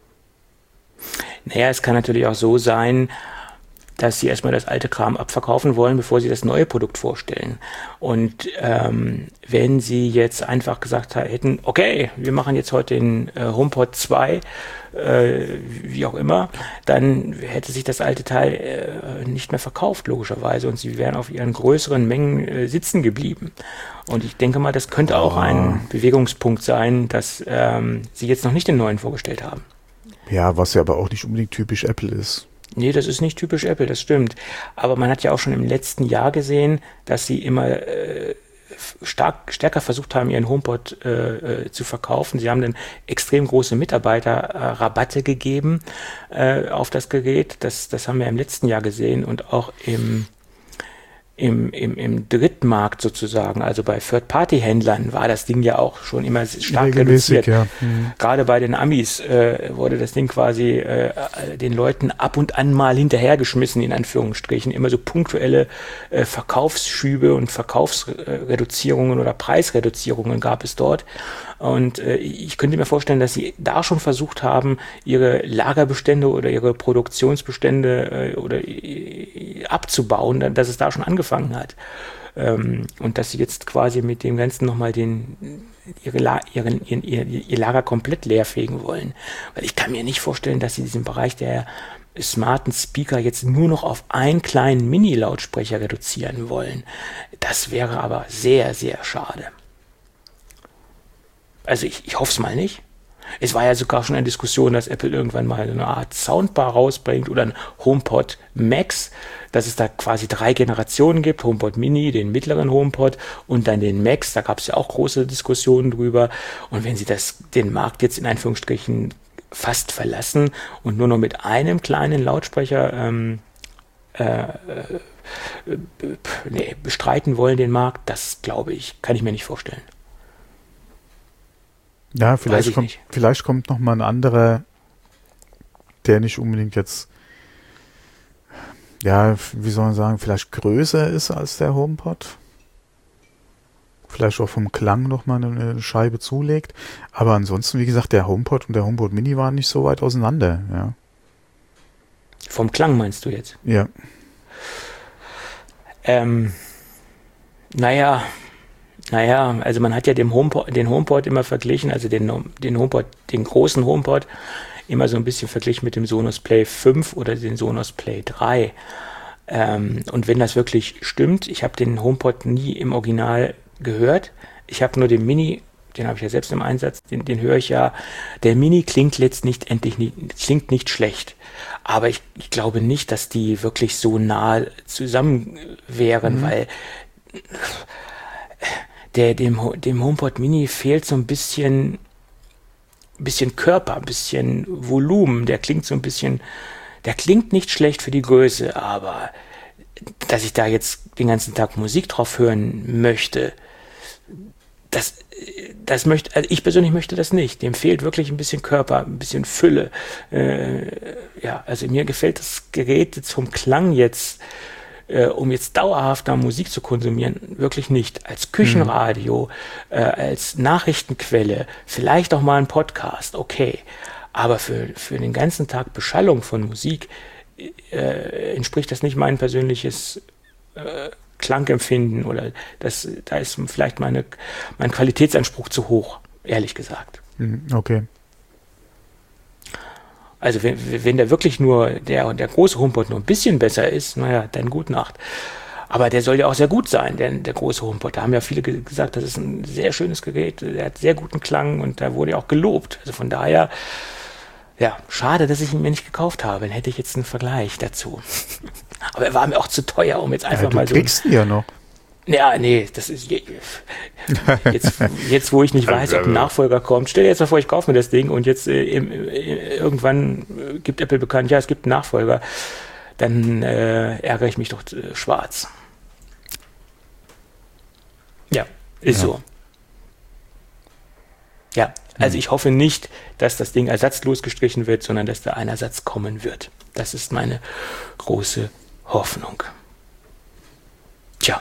Naja, es kann natürlich auch so sein, dass sie erstmal das alte Kram abverkaufen wollen, bevor sie das neue Produkt vorstellen. Und ähm, wenn sie jetzt einfach gesagt hätten, okay, wir machen jetzt heute den äh, HomePod zwei, äh, wie auch immer, dann hätte sich das alte Teil äh, nicht mehr verkauft, logischerweise, und sie wären auf ihren größeren Mengen äh, sitzen geblieben. Und ich denke mal, das könnte auch oh. ein Bewegungspunkt sein, dass ähm, sie jetzt noch nicht den neuen vorgestellt haben. Ja, was ja aber auch nicht unbedingt typisch Apple ist. Nee, das ist nicht typisch Apple, das stimmt. Aber man hat ja auch schon im letzten Jahr gesehen, dass sie immer äh, stark, stärker versucht haben, ihren HomePod äh, zu verkaufen. Sie haben dann extrem große Mitarbeiterrabatte gegeben äh, auf das Gerät. Das, das haben wir im letzten Jahr gesehen und auch im Im, im, im Drittmarkt sozusagen, also bei Third-Party-Händlern war das Ding ja auch schon immer stark reduziert. Ja. Mhm. Gerade bei den Amis äh, wurde das Ding quasi äh, den Leuten ab und an mal hinterhergeschmissen, in Anführungsstrichen. Immer so punktuelle äh, Verkaufsschübe und Verkaufsreduzierungen oder Preisreduzierungen gab es dort. Und äh, ich könnte mir vorstellen, dass sie da schon versucht haben, ihre Lagerbestände oder ihre Produktionsbestände äh, oder äh, abzubauen, dass es da schon angefangen hat. Ähm, und dass sie jetzt quasi mit dem Ganzen nochmal den, ihre La- ihren, ihren, ihr, ihr Lager komplett leerfegen wollen. Weil ich kann mir nicht vorstellen, dass sie diesen Bereich der smarten Speaker jetzt nur noch auf einen kleinen Mini-Lautsprecher reduzieren wollen. Das wäre aber sehr, sehr schade. Also ich, ich hoffe es mal nicht. Es war ja sogar schon eine Diskussion, dass Apple irgendwann mal eine Art Soundbar rausbringt oder ein HomePod Max, dass es da quasi drei Generationen gibt, HomePod Mini, den mittleren HomePod und dann den Max. Da gab es ja auch große Diskussionen drüber. Und wenn sie das den Markt jetzt in Anführungsstrichen fast verlassen und nur noch mit einem kleinen Lautsprecher ähm, äh, äh, nee, bestreiten wollen, den Markt, das glaube ich, kann ich mir nicht vorstellen. Ja, vielleicht kommt, nicht. vielleicht kommt noch mal ein anderer, der nicht unbedingt jetzt, ja, wie soll man sagen, vielleicht größer ist als der HomePod. Vielleicht auch vom Klang noch mal eine Scheibe zulegt. Aber ansonsten, wie gesagt, der HomePod und der HomePod Mini waren nicht so weit auseinander, ja. Vom Klang meinst du jetzt? Ja. Ähm, naja, Naja, also man hat ja den HomePod, den HomePod immer verglichen, also den, den HomePod, den großen HomePod immer so ein bisschen verglichen mit dem Sonos Play fünf oder den Sonos Play drei. Ähm, und wenn das wirklich stimmt, ich habe den HomePod nie im Original gehört. Ich habe nur den Mini, den habe ich ja selbst im Einsatz, den, den höre ich ja. Der Mini klingt letztendlich nicht, klingt nicht schlecht. Aber ich, ich glaube nicht, dass die wirklich so nah zusammen wären, mhm. weil Der, dem, dem HomePod Mini fehlt so ein bisschen, bisschen Körper, ein bisschen Volumen. Der klingt so ein bisschen, der klingt nicht schlecht für die Größe, aber dass ich da jetzt den ganzen Tag Musik drauf hören möchte, das, das möchte, also ich persönlich möchte das nicht. Dem fehlt wirklich ein bisschen Körper, ein bisschen Fülle. Äh, ja, also mir gefällt das Gerät jetzt vom Klang jetzt, Äh, um jetzt dauerhaft da Musik zu konsumieren, wirklich nicht. Als Küchenradio, mhm. äh, als Nachrichtenquelle, vielleicht auch mal ein Podcast, okay. Aber für, für den ganzen Tag Beschallung von Musik äh, entspricht das nicht mein persönliches äh, Klangempfinden oder das, da ist vielleicht meine, mein Qualitätsanspruch zu hoch, ehrlich gesagt. Mhm, okay. Also wenn, wenn der wirklich nur, der, der große HomePod nur ein bisschen besser ist, naja, dann gute Nacht. Aber der soll ja auch sehr gut sein, denn der große HomePod, da haben ja viele ge- gesagt, das ist ein sehr schönes Gerät, der hat sehr guten Klang und da wurde ja auch gelobt. Also von daher, ja, schade, dass ich ihn mir nicht gekauft habe, dann hätte ich jetzt einen Vergleich dazu. Aber er war mir auch zu teuer, um jetzt einfach ja, du mal so... Du kriegst ihn ja noch. Ja, nee, das ist jetzt, jetzt wo ich nicht weiß, ob ein Nachfolger kommt. Stell dir jetzt mal vor, ich kaufe mir das Ding und jetzt äh, im, äh, irgendwann gibt Apple bekannt, ja, es gibt einen Nachfolger. Dann äh, ärgere ich mich doch äh, schwarz. Ja, ist ja. so. Ja, also ich hoffe nicht, dass das Ding ersatzlos gestrichen wird, sondern dass da ein Ersatz kommen wird. Das ist meine große Hoffnung. Tja.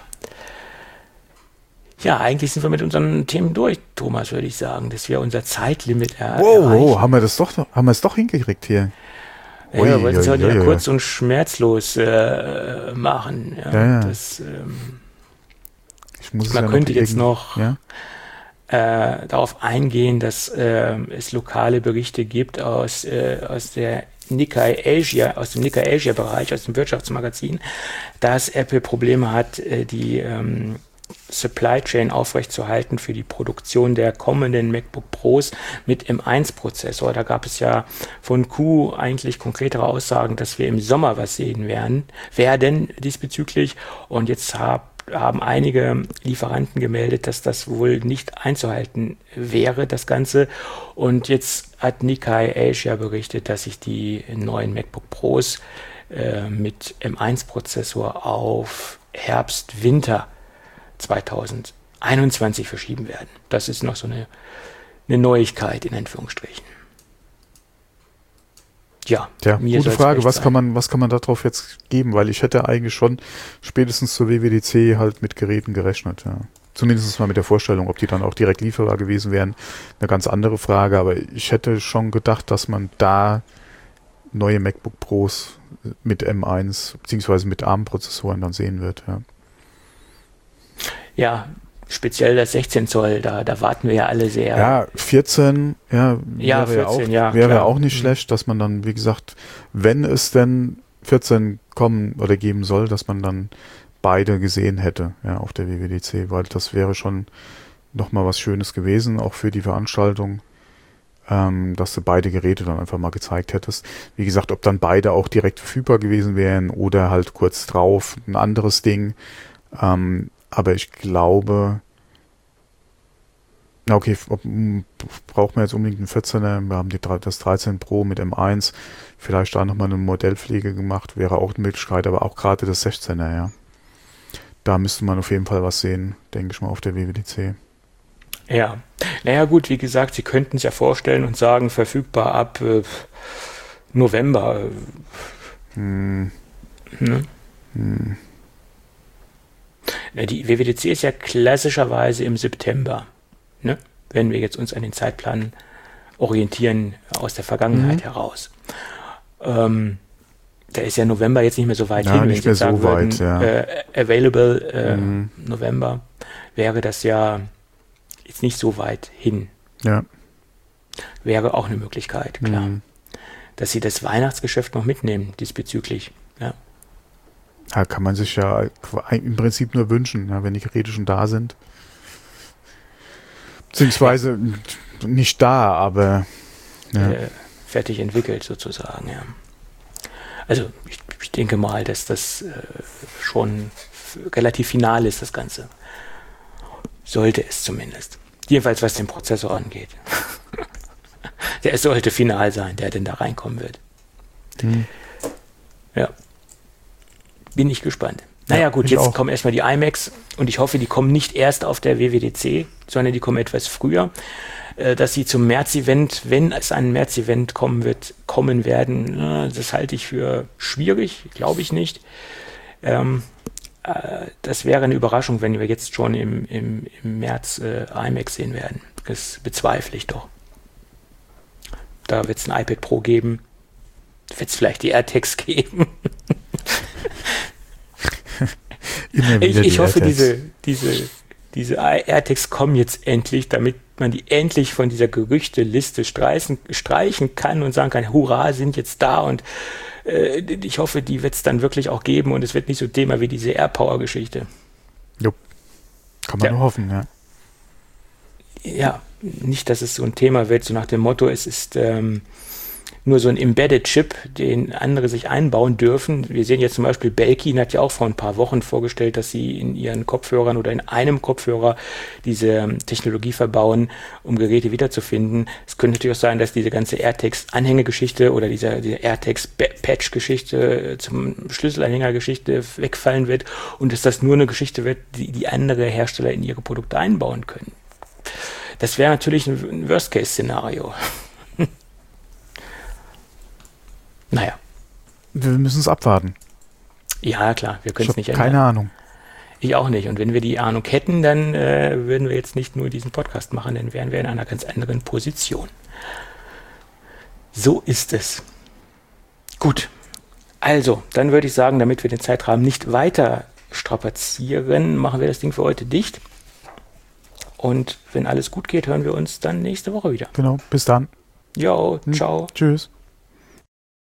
Ja, eigentlich sind wir mit unseren Themen durch, Thomas, würde ich sagen, dass wir unser Zeitlimit er- wow, erreichen. Wow, haben wir das doch, haben wir es doch hingekriegt hier. Ja, wir wollten es heute ja kurz und schmerzlos äh, machen. Ja, ja, ja. Das, ähm, ich muss man ja könnte noch jetzt noch ja? äh, darauf eingehen, dass äh, es lokale Berichte gibt aus, äh, aus der Nikkei Asia, aus dem Nikkei Asia Bereich, aus dem Wirtschaftsmagazin, dass Apple Probleme hat, äh, die ähm, Supply Chain aufrechtzuerhalten für die Produktion der kommenden MacBook Pros mit M eins Prozessor. Da gab es ja von Q eigentlich konkretere Aussagen, dass wir im Sommer was sehen werden, werden diesbezüglich. Und jetzt hab, haben einige Lieferanten gemeldet, dass das wohl nicht einzuhalten wäre, das Ganze. Und jetzt hat Nikkei Asia berichtet, dass sich die neuen MacBook Pros äh, mit M eins Prozessor auf Herbst, Winter zweitausendeinundzwanzig verschieben werden. Das ist noch so eine, eine Neuigkeit in Anführungsstrichen. Ja, ja mir gute Frage, was sein. kann man, was kann man darauf jetzt geben? Weil ich hätte eigentlich schon spätestens zur W W D C halt mit Geräten gerechnet, ja. Zumindest mal mit der Vorstellung, ob die dann auch direkt lieferbar gewesen wären, eine ganz andere Frage, aber ich hätte schon gedacht, dass man da neue MacBook Pros mit M eins beziehungsweise mit ARM-Prozessoren dann sehen wird, ja. Ja, speziell das sechzehn Zoll, da, da warten wir ja alle sehr. Ja, vierzehn, ja, ja, wäre vierzehn, ja auch, ja, wäre klar. auch nicht schlecht, dass man dann, wie gesagt, wenn es denn vierzehn kommen oder geben soll, dass man dann beide gesehen hätte, ja, auf der W W D C, weil das wäre schon nochmal was Schönes gewesen, auch für die Veranstaltung, ähm, dass du beide Geräte dann einfach mal gezeigt hättest. Wie gesagt, ob dann beide auch direkt verfügbar gewesen wären oder halt kurz drauf ein anderes Ding, ähm, aber ich glaube, na okay, ob, m, braucht man jetzt unbedingt einen vierzehner, wir haben die, das dreizehn Pro mit M eins, vielleicht da nochmal eine Modellpflege gemacht, wäre auch eine Möglichkeit, aber auch gerade das sechzehner, ja. Da müsste man auf jeden Fall was sehen, denke ich mal, auf der W W D C. Ja, naja gut, wie gesagt, Sie könnten es ja vorstellen und sagen, verfügbar ab äh, November. Hm. Ne? Hm. Die W W D C ist ja klassischerweise im September, ne? Wenn wir jetzt uns an den Zeitplan orientieren aus der Vergangenheit mhm. heraus. Ähm, da ist ja November jetzt nicht mehr so weit ja, hin. Wenn nicht Sie mehr sagen so würden, weit, ja. äh, available äh, mhm. November, wäre das ja jetzt nicht so weit hin. Ja. Wäre auch eine Möglichkeit, klar. Mhm. Dass Sie das Weihnachtsgeschäft noch mitnehmen diesbezüglich, ja. Ja, kann man sich ja im Prinzip nur wünschen, ja, wenn die Geräte schon da sind. Beziehungsweise ja. nicht da, aber ja. äh, fertig entwickelt sozusagen, ja. Also ich, ich denke mal, dass das äh, schon relativ final ist, das Ganze. Sollte es zumindest. Jedenfalls, was den Prozessor angeht. Der sollte final sein, der denn da reinkommen wird. Hm. Ja. Bin ich gespannt. Naja ja, gut, jetzt auch. kommen erstmal die iMacs und ich hoffe, die kommen nicht erst auf der W W D C, sondern die kommen etwas früher, äh, dass sie zum März-Event, wenn es ein März-Event kommen wird, kommen werden. Äh, das halte ich für schwierig, glaube ich nicht. Ähm, äh, das wäre eine Überraschung, wenn wir jetzt schon im, im, im März äh, iMacs sehen werden. Das bezweifle ich doch. Da wird es ein iPad Pro geben, wird es vielleicht die AirTags geben. ich ich hoffe, diese, diese, diese AirTags kommen jetzt endlich, damit man die endlich von dieser Gerüchteliste streichen, streichen kann und sagen kann, hurra, sind jetzt da und äh, ich hoffe, die wird es dann wirklich auch geben und es wird nicht so Thema wie diese AirPower-Geschichte. Jo. Kann man ja. nur hoffen, ja. Ja, nicht, dass es so ein Thema wird, so nach dem Motto, es ist ähm, nur so ein Embedded-Chip, den andere sich einbauen dürfen. Wir sehen jetzt zum Beispiel, Belkin hat ja auch vor ein paar Wochen vorgestellt, dass sie in ihren Kopfhörern oder in einem Kopfhörer diese ähm, Technologie verbauen, um Geräte wiederzufinden. Es könnte natürlich auch sein, dass diese ganze AirTags-Anhängegeschichte oder diese, diese AirTags-Patch-Geschichte zum Schlüsselanhänger-Geschichte wegfallen wird und dass das nur eine Geschichte wird, die, die andere Hersteller in ihre Produkte einbauen können. Das wäre natürlich ein Worst-Case-Szenario. Naja. Wir müssen es abwarten. Ja, klar, wir können es nicht ändern. Keine Ahnung. Ich auch nicht. Und wenn wir die Ahnung hätten, dann äh, würden wir jetzt nicht nur diesen Podcast machen, dann wären wir in einer ganz anderen Position. So ist es. Gut. Also, dann würde ich sagen, damit wir den Zeitrahmen nicht weiter strapazieren, machen wir das Ding für heute dicht. Und wenn alles gut geht, hören wir uns dann nächste Woche wieder. Genau, bis dann. Jo, ciao. Tschüss.